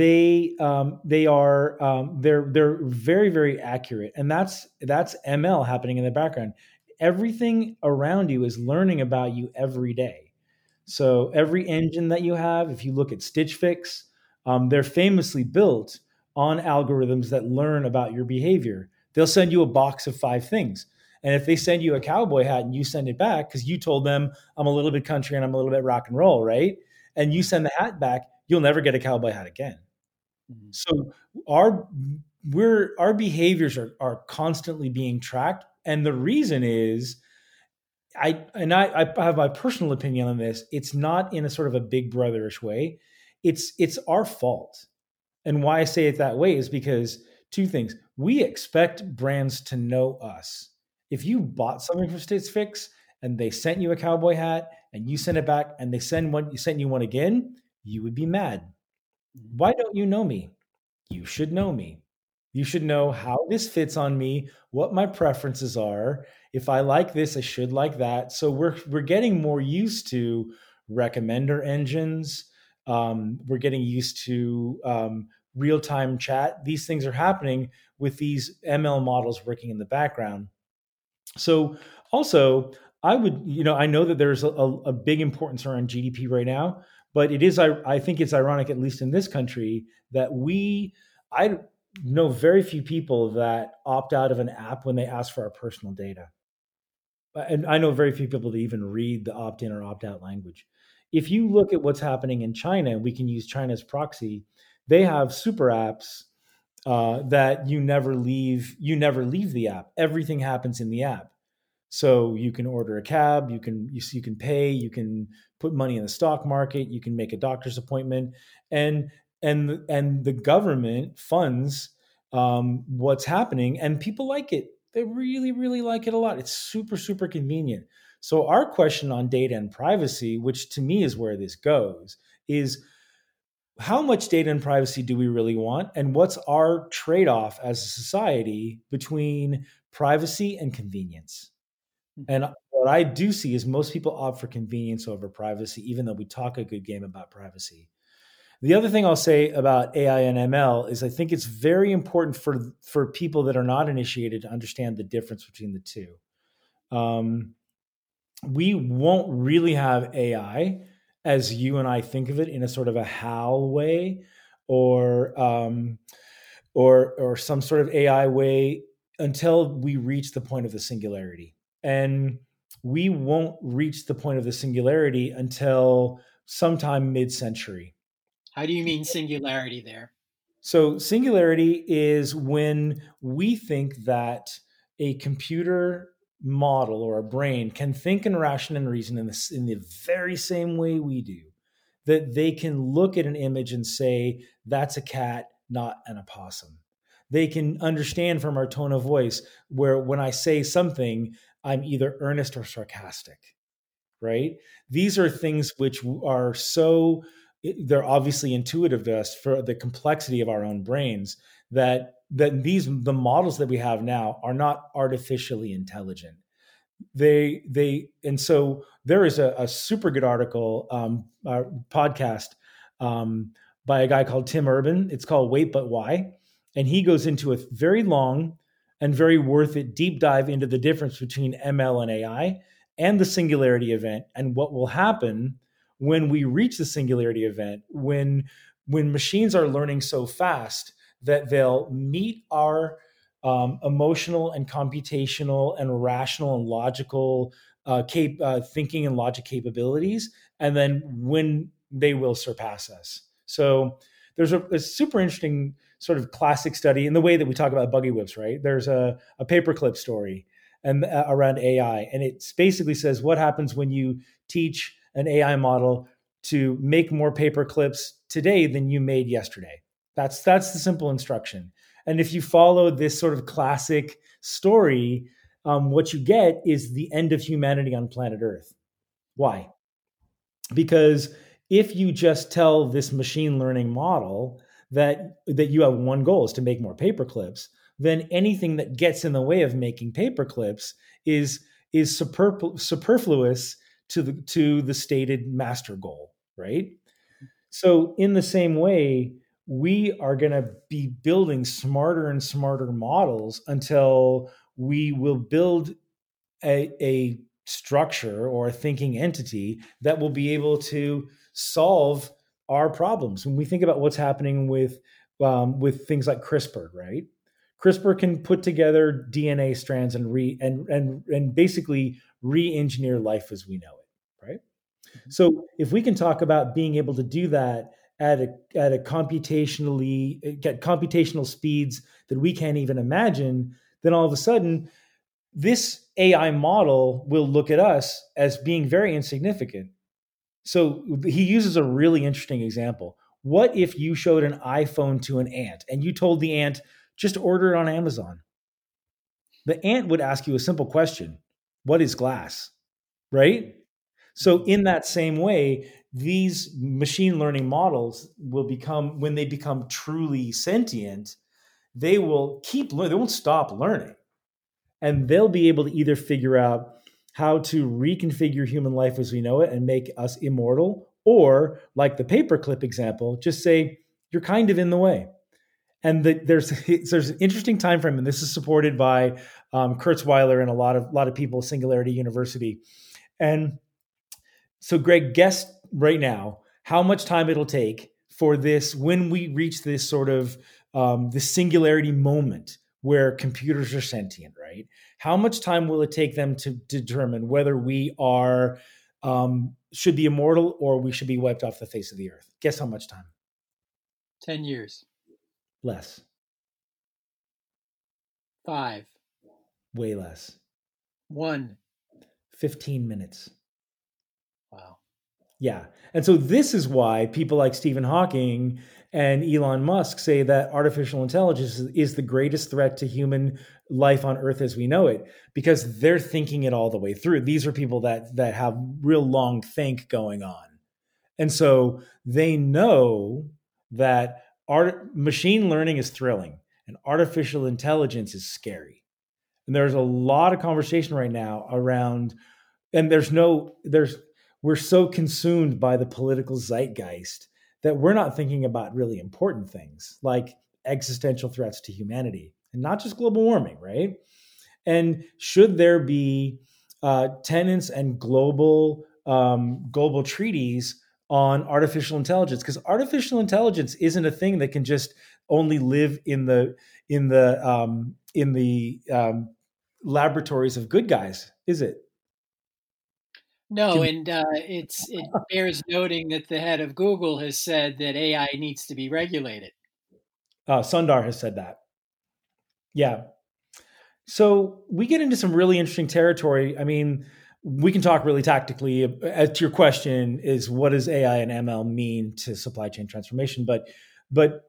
they're very, very accurate, and that's ML happening in the background. Everything around you is learning about you every day. So every engine that you have, if you look at Stitch Fix, they're famously built on algorithms that learn about your behavior. They'll send you a box of 5 things. And if they send you a cowboy hat and you send it back because you told them I'm a little bit country and I'm a little bit rock and roll, right? And you send the hat back, you'll never get a cowboy hat again. Mm-hmm. So our behaviors are constantly being tracked. And the reason is, I have my personal opinion on this. It's not in a sort of a big brotherish way. It's our fault. And why I say it that way is because 2 things. We expect brands to know us. If you bought something from Stitch Fix and they sent you a cowboy hat and you sent it back and they sent you one again, you would be mad. Why don't you know me? You should know me. You should know how this fits on me, what my preferences are. If I like this, I should like that. So we're getting more used to recommender engines. We're getting used to real-time chat. These things are happening with these ML models working in the background. So also, I know that there's a big importance around GDP right now, but I think it's ironic, at least in this country, that I know very few people that opt out of an app when they ask for our personal data. And I know very few people that even read the opt-in or opt-out language. If you look at what's happening in China, we can use China's proxy. They have super apps that you never leave the app. Everything happens in the app. So you can order a cab, you can pay, you can put money in the stock market, you can make a doctor's appointment, and and the government funds what's happening, and people like it. They really, really like it a lot. It's super, super convenient. So our question on data and privacy, which to me is where this goes, is how much data and privacy do we really want? And what's our trade off as a society between privacy and convenience? And what I do see is most people opt for convenience over privacy, even though we talk a good game about privacy. The other thing I'll say about AI and ML is I think it's very important for people that are not initiated to understand the difference between the two. We won't really have AI as you and I think of it in a sort of a HAL way, or or some sort of AI way until we reach the point of the singularity. And we won't reach the point of the singularity until sometime mid-century. How do you mean singularity there? So singularity is when we think that a computer model or a brain can think and ration and reason in the very same way we do, that they can look at an image and say, that's a cat, not an opossum. They can understand from our tone of voice where when I say something, I'm either earnest or sarcastic, right? These are things which are so, they're obviously intuitive to us for the complexity of our own brains, that the models that we have now are not artificially intelligent. And so there is a super good article, podcast, by a guy called Tim Urban. It's called Wait But Why, and he goes into a very long and very worth it deep dive into the difference between ML and AI and the singularity event, and what will happen when we reach the singularity event, when machines are learning so fast that they'll meet our emotional and computational and rational and logical thinking and logic capabilities, and then when they will surpass us. So there's a super interesting sort of classic study in the way that we talk about buggy whips, right? There's a paperclip story and around AI, and it basically says what happens when you teach an AI model to make more paper clips today than you made yesterday. That's the simple instruction. And if you follow this sort of classic story, what you get is the end of humanity on planet Earth. Why? Because if you just tell this machine learning model that you have one goal is to make more paper clips, then anything that gets in the way of making paper clips is superfluous to the stated master goal, right? So in the same way, we are going to be building smarter and smarter models until we will build a structure or a thinking entity that will be able to solve our problems. When we think about what's happening with things like CRISPR, right? CRISPR can put together DNA strands and basically re-engineer life as we know it, right? So if we can talk about being able to do that at a computational speeds that we can't even imagine, then all of a sudden this AI model will look at us as being very insignificant. So he uses a really interesting example. What if you showed an iPhone to an ant and you told the ant, just order it on Amazon? The ant would ask you a simple question: what is glass? Right? So in that same way, these machine learning models will become, when they become truly sentient, they will keep learning. They won't stop learning. And they'll be able to either figure out how to reconfigure human life as we know it and make us immortal, or like the paperclip example, just say, you're kind of in the way. And there's an interesting time frame, and this is supported by Kurzweiler and a lot of people, Singularity University. And so, Greg, guess right now how much time it'll take for this, when we reach this sort of this singularity moment where computers are sentient, right? How much time will it take them to determine whether we are should be immortal or we should be wiped off the face of the earth? Guess how much time? 10 years. Less. 5. Way less. 1. 15 minutes. Wow. Yeah. And so this is why people like Stephen Hawking and Elon Musk say that artificial intelligence is the greatest threat to human life on Earth as we know it, because they're thinking it all the way through. These are people that have real long think going on. And so they know that machine learning is thrilling and artificial intelligence is scary. And there's a lot of conversation right now around, and we're so consumed by the political zeitgeist that we're not thinking about really important things like existential threats to humanity and not just global warming, right? And should there be tenants and global treaties on artificial intelligence? Because artificial intelligence isn't a thing that can just only live in the laboratories of good guys, is it? No, and it bears noting that the head of Google has said that AI needs to be regulated. Sundar has said that. Yeah. So we get into some really interesting territory. I mean, we can talk really tactically. As to your question, is what does AI and ML mean to supply chain transformation? But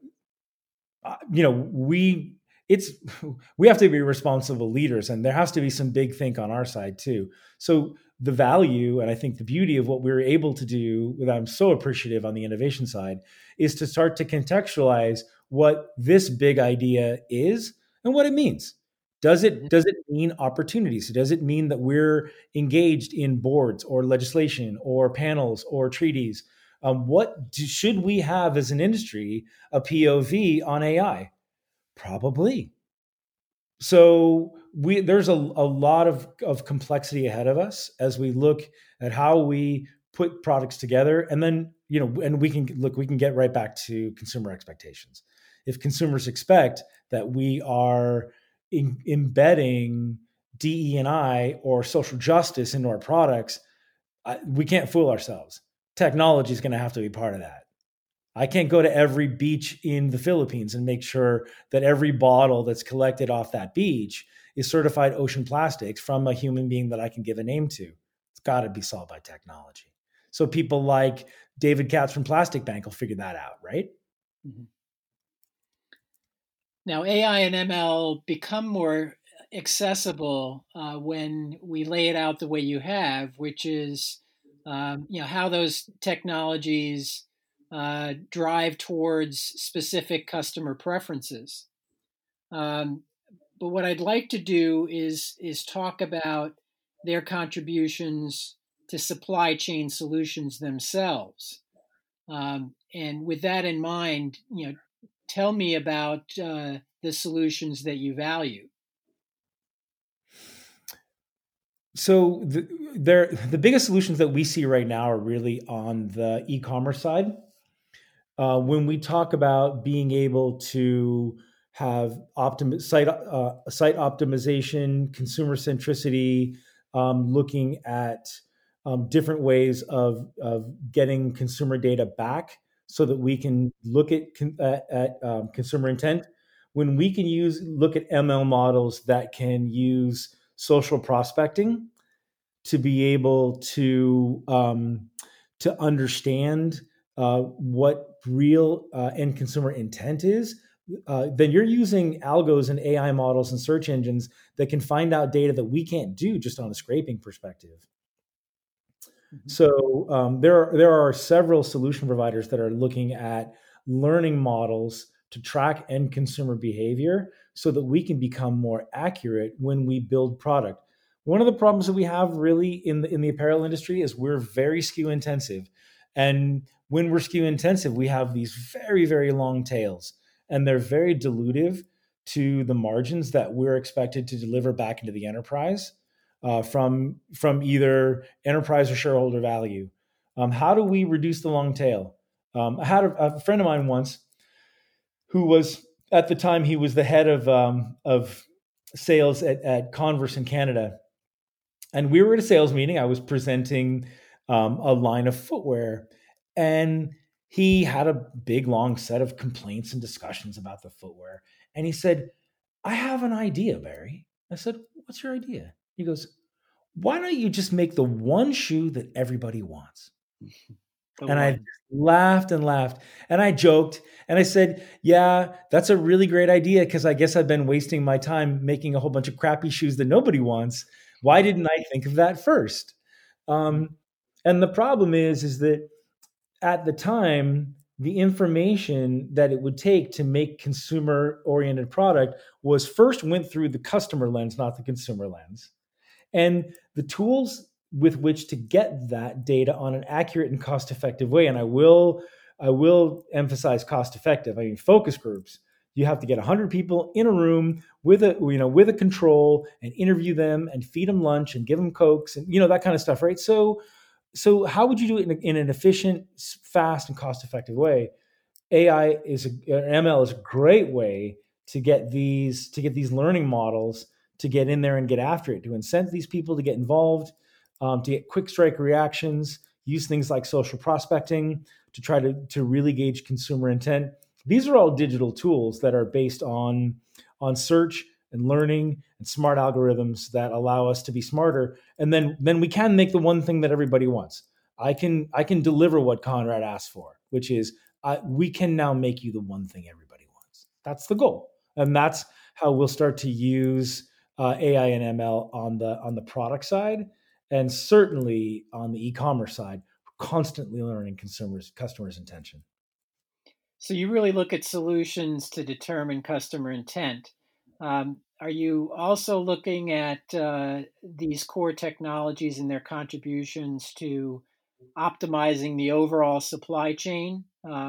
we have to be responsible leaders, and there has to be some big think on our side too. So the value, and I think the beauty of what we're able to do, that I'm so appreciative on the innovation side, is to start to contextualize what this big idea is and what it means. Does Mhm. it mean opportunities? Does it mean that we're engaged in boards or legislation or panels or treaties? Should we have as an industry a POV on AI? Probably. So there's a lot of complexity ahead of us as we look at how we put products together, and then and we can get right back to consumer expectations. If consumers expect that we are embedding DE&I or social justice into our products, we can't fool ourselves. Technology is going to have to be part of that. I can't go to every beach in the Philippines and make sure that every bottle that's collected off that beach is certified ocean plastics from a human being that I can give a name to. It's got to be solved by technology. So people like David Katz from Plastic Bank will figure that out, right? Mhm. Now, AI and ML become more accessible when we lay it out the way you have, which is how those technologies drive towards specific customer preferences. Um, but what I'd like to do is talk about their contributions to supply chain solutions themselves. And with that in mind, tell me about the solutions that you value. So the biggest solutions that we see right now are really on the e-commerce side. When we talk about being able to have site optimization, consumer centricity, looking at different ways of getting consumer data back so that we can look at consumer intent. When we can look at ML models that can use social prospecting to be able to understand what real end consumer intent is, then you're using algos and AI models and search engines that can find out data that we can't do just on a scraping perspective. Mhm. So there are several solution providers that are looking at learning models to track end consumer behavior so that we can become more accurate when we build product. One of the problems that we have really in the apparel industry is we're very SKU intensive, and when we're SKU intensive, we have these very very long tails, and they're very dilutive to the margins that we're expected to deliver back into the enterprise from either enterprise or shareholder value. How do we reduce the long tail? I had a friend of mine once who was at the time he was the head of sales at Converse in Canada, and we were at a sales meeting. I was presenting a line of footwear, and he had a big long set of complaints and discussions about the footwear. And he said, "I have an idea, Barry." I said, "What's your idea?" He goes, "Why don't you just make the one shoe that everybody wants?" The And I one. laughed and laughed. And I joked and I said, yeah, that's a really great idea because I guess I've been wasting my time making a whole bunch of crappy shoes that nobody wants. Why didn't I think of that first? Um, and the problem is that at the time, the information that it would take to make consumer oriented product was first went through the customer lens, not the consumer lens. And the tools with which to get that data on an accurate and cost effective way, and I will emphasize cost effective. I mean, focus groups. You have to get 100 people in a room with a control and interview them and feed them lunch and give them cokes and that kind of stuff, right? So how would you do it in an efficient, fast, and cost effective way? ML is a great way to get these learning models to get in there and get after it, to incent these people to get involved, to get quick strike reactions, use things like social prospecting to try to really gauge consumer intent. These are all digital tools that are based on search and learning and smart algorithms that allow us to be smarter. And then we can make the one thing that everybody wants. I can deliver what Conrad asked for, which is we can now make you the one thing everybody wants. That's the goal, and that's how we'll start to use AI and ML on the product side, and certainly on the e-commerce side. We're constantly learning customers' intention. So you really look at solutions to determine customer intent. Are you also looking at these core technologies and their contributions to optimizing the overall supply chain?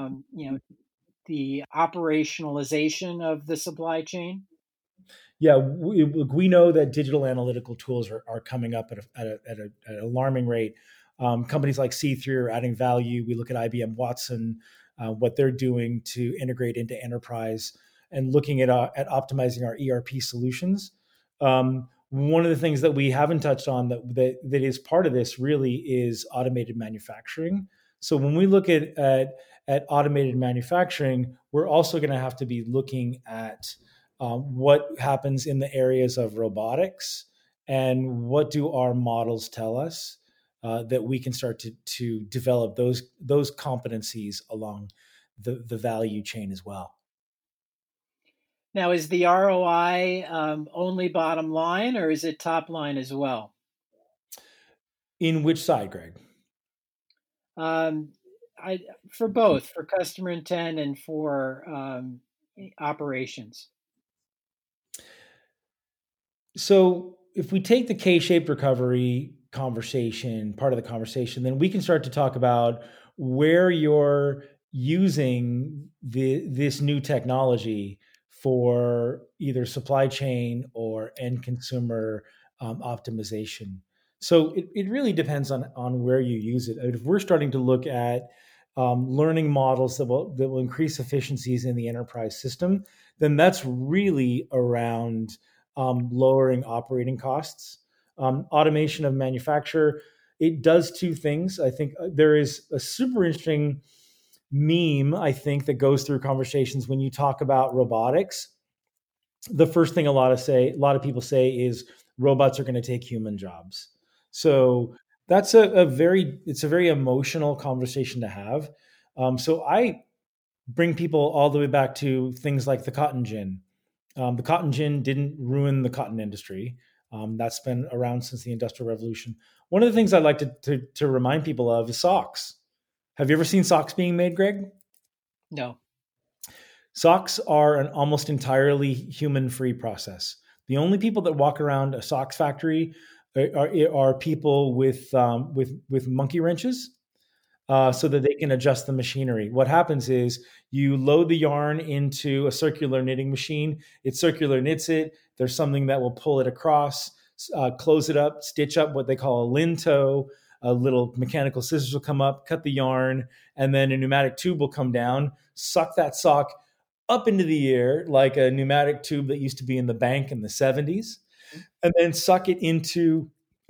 The operationalization of the supply chain. Yeah, we know that digital analytical tools are coming up at an alarming rate. Companies like C3 are adding value. We look at IBM Watson, what they're doing to integrate into enterprise and looking at optimizing our ERP solutions. One of the things that we haven't touched on that is part of this really is automated manufacturing. So when we look at automated manufacturing, we're also going to have to be looking at what happens in the areas of robotics and what do our models tell us that we can start to develop those competencies along the value chain as well. Now, is the ROI only bottom line, or is it top line as well? In which side, Greg? Um, for both, for customer intent and for operations. So if we take the K-shaped recovery conversation, part of the conversation, then we can start to talk about where you're using this new technology for either supply chain or end consumer optimization. So it really depends on where you use it. If we're starting to look at learning models that will increase efficiencies in the enterprise system, then that's really around lowering operating costs. Automation of manufacture, it does two things. I think there is a super interesting meme, I think, that goes through conversations when you talk about robotics. The first thing a lot of people say is robots are going to take human jobs. So that's it's a very emotional conversation to have. So I bring people all the way back to things like the cotton gin. The cotton gin didn't ruin the cotton industry. That's been around since the Industrial Revolution. One of the things I like to remind people of is socks. Have you ever seen socks being made, Greg? No. Socks are an almost entirely human-free process. The only people that walk around a socks factory are people with monkey wrenches, so that they can adjust the machinery. What happens is you load the yarn into a circular knitting machine. It circular knits it. There's something that will pull it across, close it up, stitch up what they call a lintoe. A little mechanical scissors will come up, cut the yarn, and then a pneumatic tube will come down, suck that sock up into the air like a pneumatic tube that used to be in the bank in the 70s, and then suck it into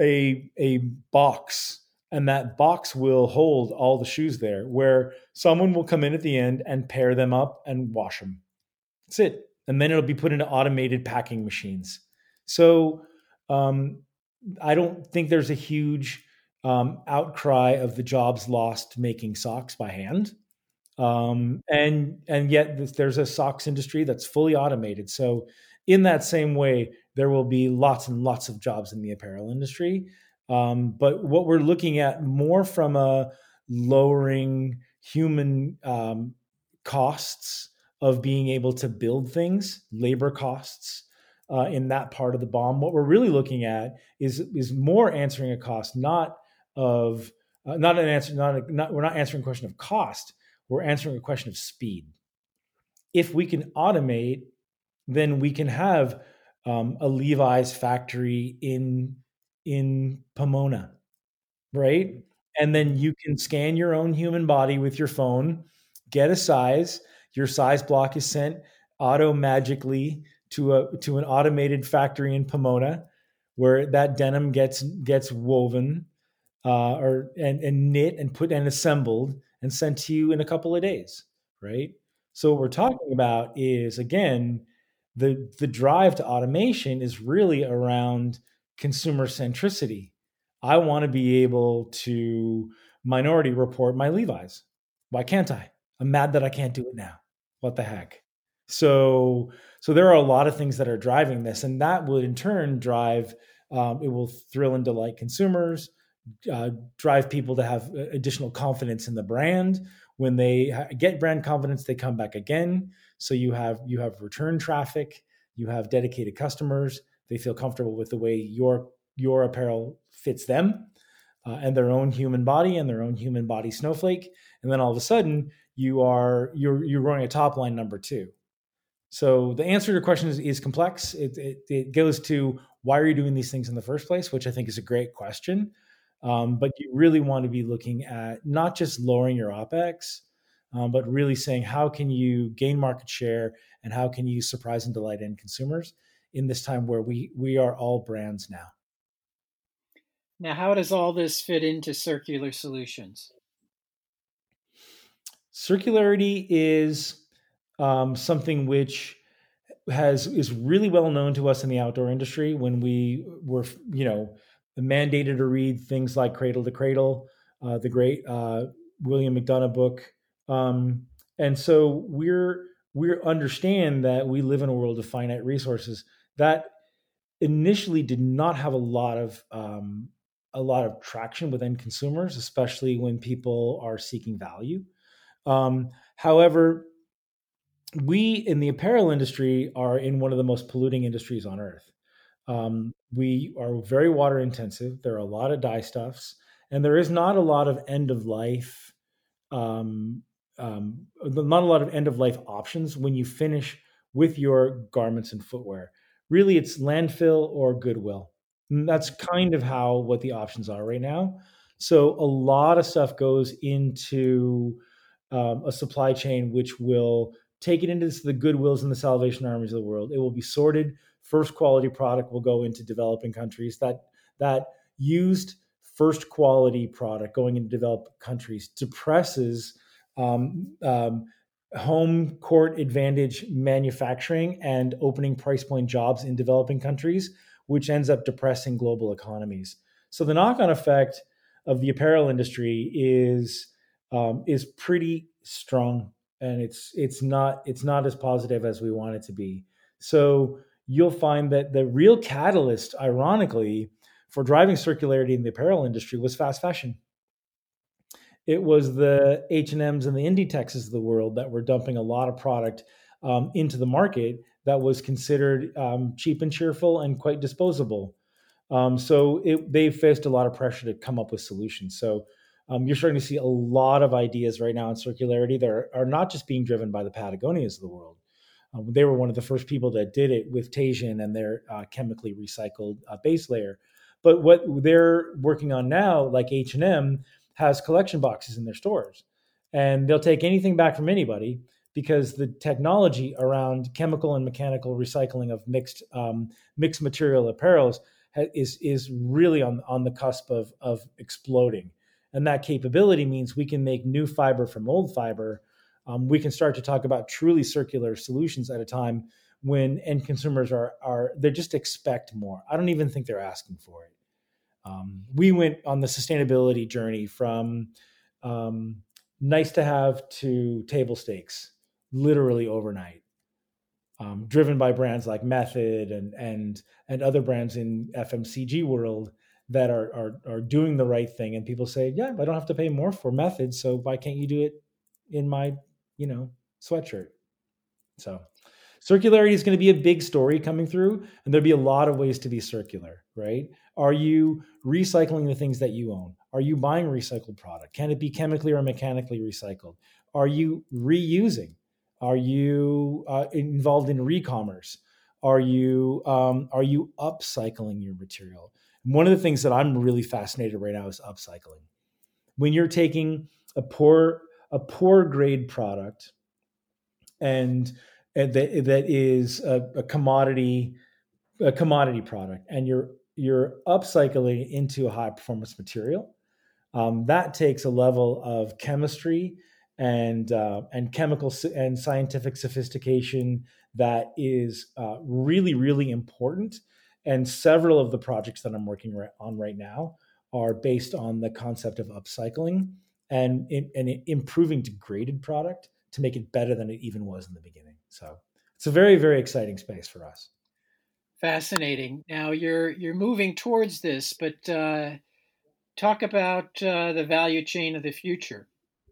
a box, and that box will hold all the shoes there, where someone will come in at the end and pair them up and wash them. That's it. And then it'll be put into automated packing machines. So I don't think there's a huge outcry of the jobs lost making socks by hand. And yet there's a socks industry that's fully automated. So in that same way, there will be lots and lots of jobs in the apparel industry. But what we're looking at more from a lowering human costs of being able to build things, labor costs in that part of the BOM. What we're really looking at is more answering a cost, not of not an answer, not we're not answering a question of cost. We're answering a question of speed. If we can automate, then we can have a Levi's factory in Pomona, right? And then you can scan your own human body with your phone, get a size. Your size block is sent auto magically to an automated factory in Pomona, where that denim gets woven and knit and put and assembled and sent to you in a couple of days, right? So what we're talking about is, again, the drive to automation is really around consumer centricity. I want to be able to minority report my Levi's. Why can't I? I'm mad that I can't do it now. What the heck? So there are a lot of things that are driving this, and that would in turn drive. It will thrill and delight consumers, drive people to have additional confidence in the brand. When they get brand confidence, they come back again. So you have return traffic, you have dedicated customers. They feel comfortable with the way your apparel fits them and their own human body and their own human body snowflake. And then all of a sudden, you're growing a top line number two. So the answer to your question is complex. It goes to, why are you doing these things in the first place, which I think is a great question. But you really want to be looking at not just lowering your OpEx, but really saying, how can you gain market share and how can you surprise and delight end consumers in this time where we are all brands now. Now, how does all this fit into circular solutions? Circularity is something which is really well known to us in the outdoor industry. When we were, mandated to read things like Cradle to Cradle, the great William McDonough book, and so we understand that we live in a world of finite resources that initially did not have a lot of traction with end consumers, especially when people are seeking value. However, we in the apparel industry are in one of the most polluting industries on earth. We are very water intensive. There are a lot of dye stuffs, and there is not a lot of end of life, not a lot of end of life options when you finish with your garments and footwear. Really, it's landfill or Goodwill. And that's kind of what the options are right now. So a lot of stuff goes into a supply chain which will take it into the Goodwills and the Salvation Armies of the world. It will be sorted. First quality product will go into developing countries. That used first quality product going into developed countries depresses home court advantage manufacturing and opening price point jobs in developing countries, which ends up depressing global economies. So the knock-on effect of the apparel industry is pretty strong, and it's not as positive as we want it to be. So you'll find that the real catalyst, ironically, for driving circularity in the apparel industry was fast fashion. It was the H&Ms and the Inditexes of the world that were dumping a lot of product into the market that was considered cheap and cheerful and quite disposable. So they faced a lot of pressure to come up with solutions. So you're starting to see a lot of ideas right now in circularity that are not just being driven by the Patagonias of the world. They were one of the first people that did it with Teijin and their chemically recycled base layer. But what they're working on now, like H&M, has collection boxes in their stores. And they'll take anything back from anybody because the technology around chemical and mechanical recycling of mixed material apparels is really on the cusp of exploding. And that capability means we can make new fiber from old fiber. We can start to talk about truly circular solutions at a time when end consumers they just expect more. I don't even think they're asking for it. We went on the sustainability journey from um, nice to have to table stakes, literally overnight, driven by brands like Method and other brands in FMCG world that are doing the right thing. And people say, yeah, I don't have to pay more for Method, so why can't you do it in my sweatshirt? So circularity is going to be a big story coming through, and there'll be a lot of ways to be circular, right? Are you recycling the things that you own? Are you buying recycled product? Can it be chemically or mechanically recycled? Are you reusing? Are you involved in re-commerce? Are you upcycling your material? One of the things that I'm really fascinated right now is upcycling. When you're taking a poor grade product and that is a commodity product, and you're upcycling into a high performance material, that takes a level of chemistry and chemical and scientific sophistication that is really really important. And several of the projects that I'm working on right now are based on the concept of upcycling and improving degraded product to make it better than it even was in the beginning. So it's a very very exciting space for us. Fascinating. Now you're moving towards this, but talk about the value chain of the future.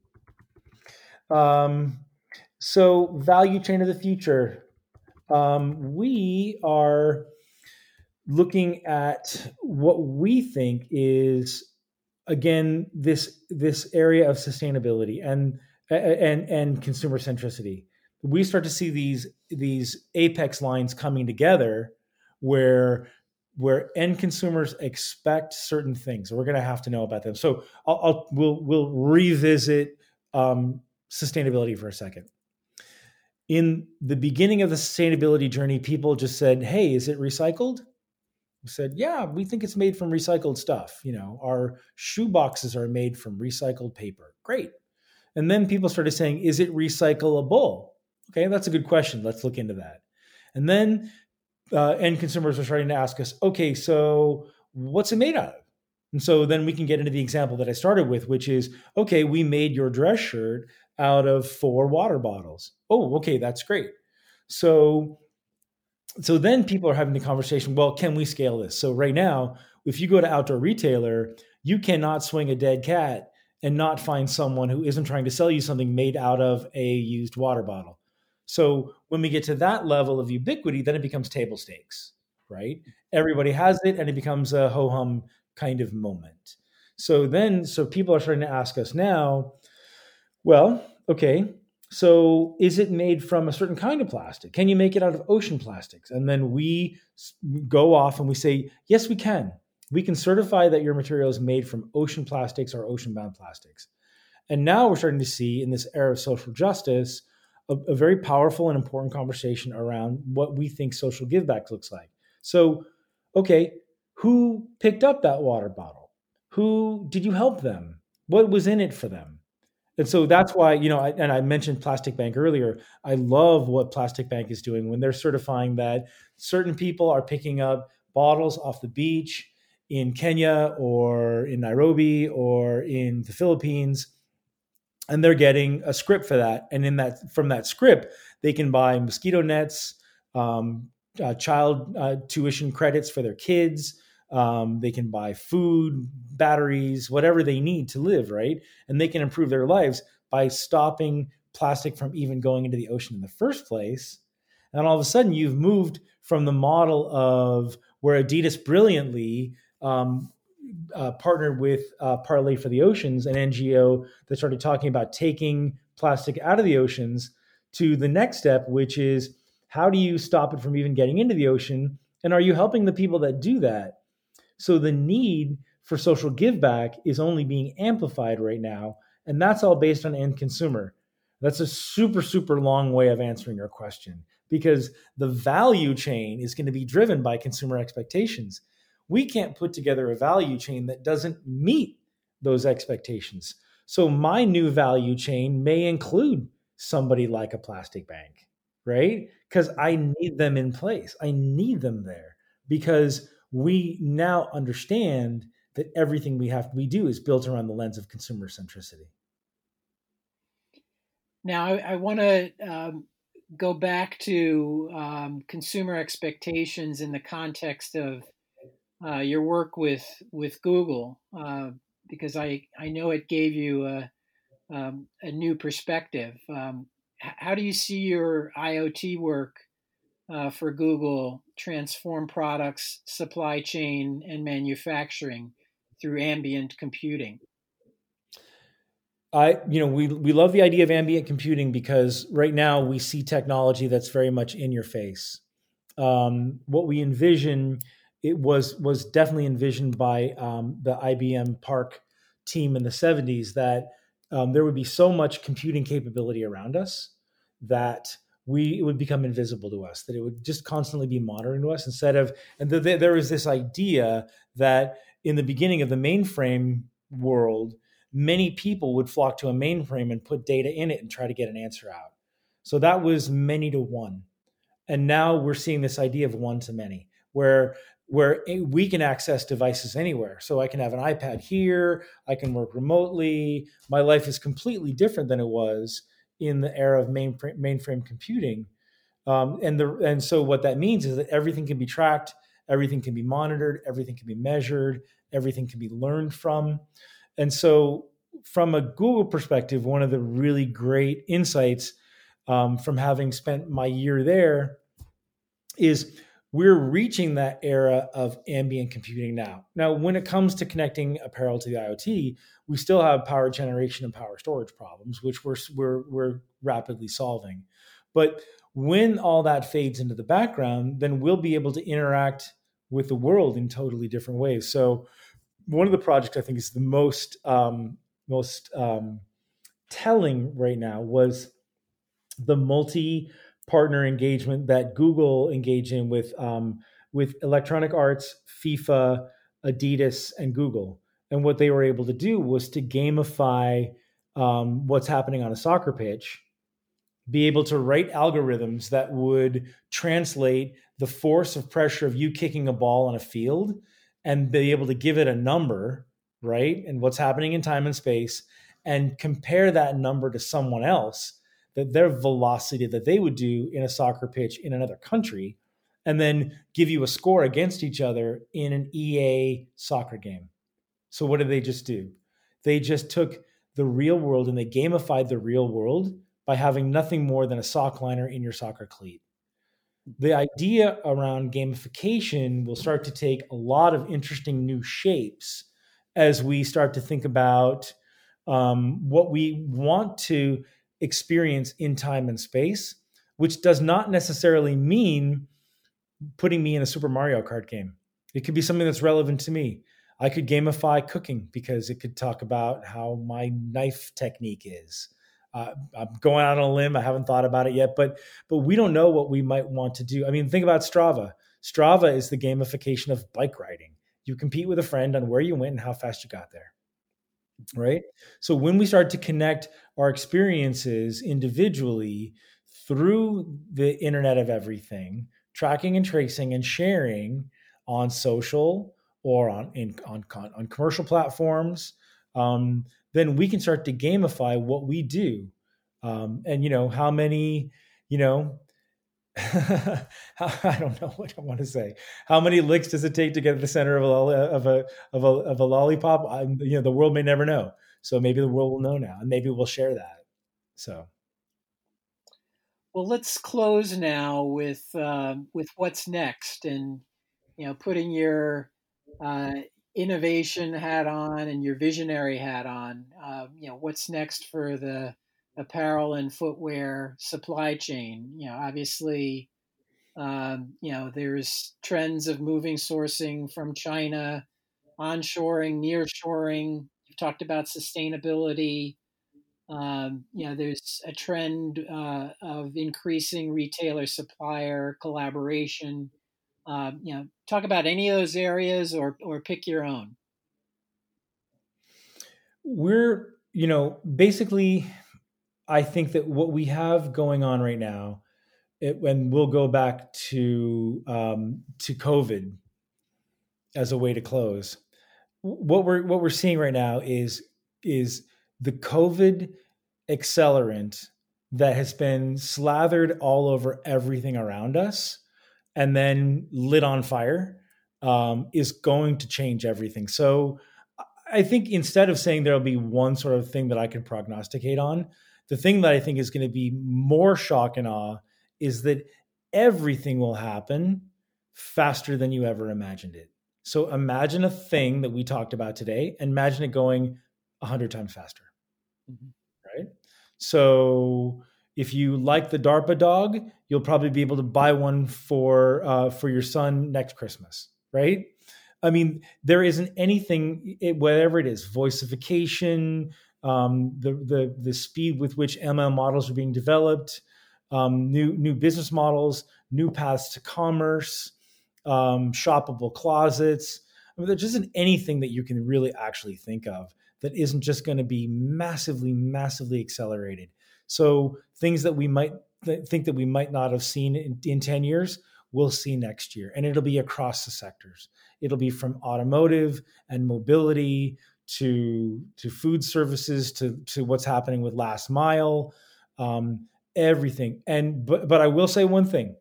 Um, so value chain of the future. We are looking at what we think is, again, this area of sustainability and consumer centricity. We start to see these apex lines coming together where end consumers expect certain things. We're going to have to know about them. So we'll revisit sustainability for a second. In the beginning of the sustainability journey, people just said, "Hey, is it recycled?" We said, "Yeah, we think it's made from recycled stuff. Our shoe boxes are made from recycled paper." Great. And then people started saying, "Is it recyclable?" Okay, that's a good question. Let's look into that. And then end consumers are starting to ask us, "Okay, so what's it made out of?" And so then we can get into the example that I started with, which is, okay, we made your dress shirt out of 4 water bottles. Oh, okay, that's great. So then people are having the conversation, well, can we scale this? So right now, if you go to outdoor retailer, you cannot swing a dead cat and not find someone who isn't trying to sell you something made out of a used water bottle. So when we get to that level of ubiquity, then it becomes table stakes, right? Everybody has it and it becomes a ho hum kind of moment. So people are starting to ask us now, well, okay, so is it made from a certain kind of plastic? Can you make it out of ocean plastics? And then we go off and we say, yes, we can. We can certify that your material is made from ocean plastics or ocean bound plastics. And now we're starting to see in this era of social justice a very powerful and important conversation around what we think social giveback looks like. So, okay, who picked up that water bottle? Who did you help them? What was in it for them? And so that's why, and I mentioned Plastic Bank earlier. I love what Plastic Bank is doing when they're certifying that certain people are picking up bottles off the beach in Kenya or in Nairobi or in the Philippines, and they're getting a script for that. And from that script, they can buy mosquito nets, child tuition credits for their kids. They can buy food, batteries, whatever they need to live, right? And they can improve their lives by stopping plastic from even going into the ocean in the first place. And all of a sudden, you've moved from the model of where Adidas brilliantly partnered with Parlay for the Oceans, an NGO that started talking about taking plastic out of the oceans, to the next step, which is how do you stop it from even getting into the ocean? And are you helping the people that do that? So the need for social give back is only being amplified right now. And that's all based on end consumer. That's a super, super long way of answering your question, because the value chain is going to be driven by consumer expectations. We can't put together a value chain that doesn't meet those expectations. So my new value chain may include somebody like a Plastic Bank, right? Because I need them in place. I need them there because we now understand that everything we do is built around the lens of consumer centricity. Now, I want to go back to consumer expectations in the context of your work with Google, because I know it gave you a new perspective. How do you see your IoT work for Google transform products, supply chain, and manufacturing through ambient computing? We love the idea of ambient computing because right now we see technology that's very much in your face. What we envision, it was definitely envisioned by the IBM Park team in the 70s, that there would be so much computing capability around us that it would become invisible to us, that it would just constantly be monitoring to us there was this idea that in the beginning of the mainframe world, many people would flock to a mainframe and put data in it and try to get an answer out. So that was many to one. And now we're seeing this idea of one to many, where we can access devices anywhere. So I can have an iPad here, I can work remotely. My life is completely different than it was in the era of mainframe computing. And so what that means is that everything can be tracked, everything can be monitored, everything can be measured, everything can be learned from. And so from a Google perspective, one of the really great insights from having spent my year there is we're reaching that era of ambient computing now. Now, when it comes to connecting apparel to the IoT, we still have power generation and power storage problems, which we're rapidly solving. But when all that fades into the background, then we'll be able to interact with the world in totally different ways. So one of the projects I think is the most telling right now was the multi-partner engagement that Google engaged in with Electronic Arts, FIFA, Adidas, and Google. And what they were able to do was to gamify what's happening on a soccer pitch, be able to write algorithms that would translate the force of pressure of you kicking a ball on a field and be able to give it a number, right? And what's happening in time and space, and compare that number to someone else, that their velocity that they would do in a soccer pitch in another country, and then give you a score against each other in an EA soccer game. So what did they just do? They just took the real world and they gamified the real world by having nothing more than a sock liner in your soccer cleat. The idea around gamification will start to take a lot of interesting new shapes as we start to think about what we want to experience in time and space, which does not necessarily mean putting me in a Super Mario Kart game. It could be something that's relevant to me. I could gamify cooking because it could talk about how my knife technique is. I'm going out on a limb. I haven't thought about it yet, but we don't know what we might want to do. I mean, think about Strava. Strava is the gamification of bike riding. You compete with a friend on where you went and how fast you got there, right? So when we start to connect our experiences individually through the Internet of Everything, tracking and tracing and sharing on social or on commercial platforms, then we can start to gamify what we do. And how many, I don't know what I want to say. How many licks does it take to get to the center of a lollipop? The world may never know. So maybe the world will know now, and maybe we'll share that. So. Well, let's close now with what's next, and putting your innovation hat on and your visionary hat on. What's next for the apparel and footwear supply chain? Obviously, there's trends of moving sourcing from China, onshoring, nearshoring. You've talked about sustainability. There's a trend of increasing retailer supplier collaboration. Talk about any of those areas or pick your own. We're, basically, I think that what we have going on right now, and we'll go back to COVID as a way to close. what we're seeing right now is the COVID accelerant that has been slathered all over everything around us and then lit on fire, is going to change everything. So I think instead of saying there'll be one sort of thing that I can prognosticate on, the thing that I think is going to be more shock and awe is that everything will happen faster than you ever imagined it. So imagine a thing that we talked about today, and imagine it going 100 times faster, right? So if you like the DARPA dog, you'll probably be able to buy one for your son next Christmas, right? I mean, there isn't anything, whatever it is, voicification, the speed with which ML models are being developed, new business models, new paths to commerce, shoppable closets. I mean, there just isn't anything that you can really actually think of that isn't just going to be massively, massively accelerated. So things that we might think that we might not have seen in 10 years, we'll see next year. And it'll be across the sectors. It'll be from automotive and mobility to food services to what's happening with last mile, everything. But I will say one thing: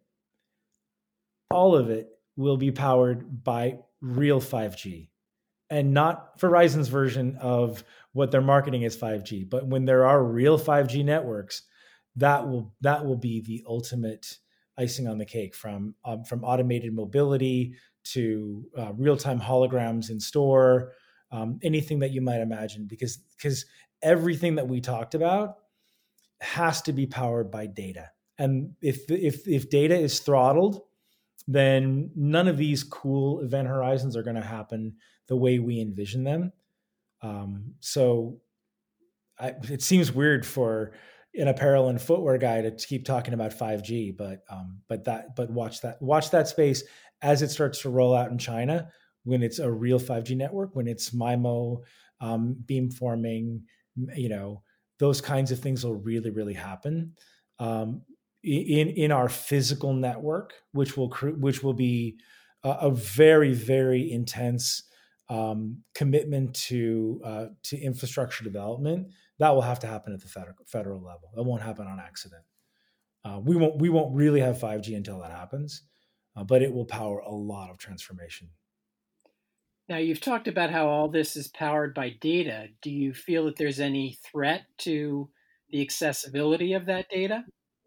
all of it will be powered by real 5G, and not Verizon's version of what they're marketing as 5G. But when there are real 5G networks, that will be the ultimate icing on the cake, from automated mobility to real-time holograms in store, anything that you might imagine, because everything that we talked about has to be powered by data. And if data is throttled, then none of these cool event horizons are going to happen the way we envision them. It seems weird for an apparel and footwear guy to keep talking about 5G, but watch that space as it starts to roll out in China, when it's a real 5G network, when it's MIMO, beamforming, those kinds of things will really, really happen. In our physical network, which will be a very, very intense commitment to infrastructure development. That will have to happen at the federal level. It won't happen on accident. We won't really have 5G until that happens, but it will power a lot of transformation. Now, you've talked about how all this is powered by data. Do you feel that there's any threat to the accessibility of that data?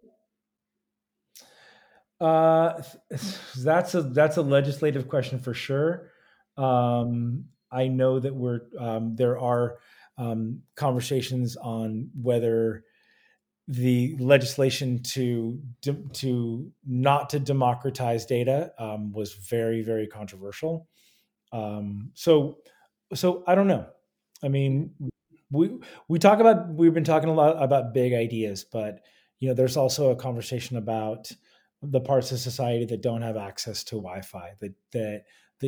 That's a legislative question for sure. I know that there are conversations on whether the legislation to not to democratize data was very, very controversial. So I don't know. I mean, we've been talking a lot about big ideas, but there's also a conversation about the parts of society that don't have access to Wi-Fi, that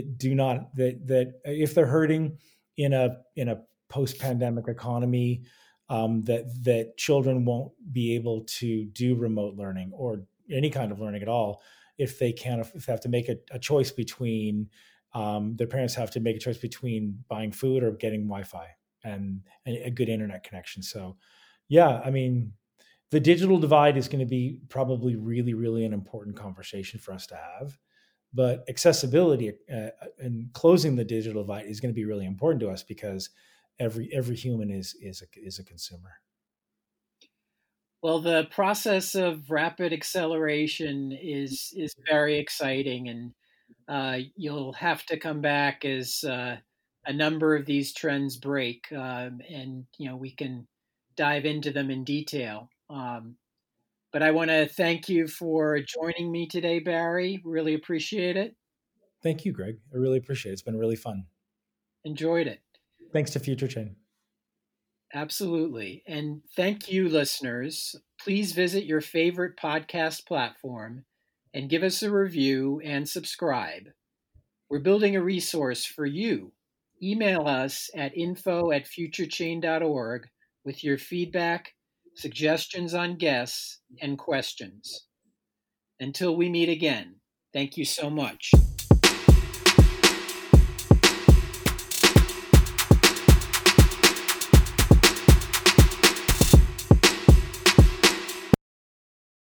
if they're hurting in a post-pandemic economy, that children won't be able to do remote learning or any kind of learning at all if they have to make a choice between their parents have to make a choice between buying food or getting Wi-Fi and a good internet connection. So, yeah, I mean, the digital divide is going to be probably really, really an important conversation for us to have. But accessibility and closing the digital divide is going to be really important to us, because every human is a consumer. Well, the process of rapid acceleration is very exciting, and you'll have to come back as a number of these trends break, and we can dive into them in detail. But I want to thank you for joining me today, Barry. Really appreciate it. Thank you, Greg. I really appreciate it. It's been really fun. Enjoyed it. Thanks to Future Chain. Absolutely. And thank you, listeners. Please visit your favorite podcast platform and give us a review and subscribe. We're building a resource for you. Email us at info@futurechain.org with your feedback, suggestions on guests, and questions. Until we meet again, thank you so much.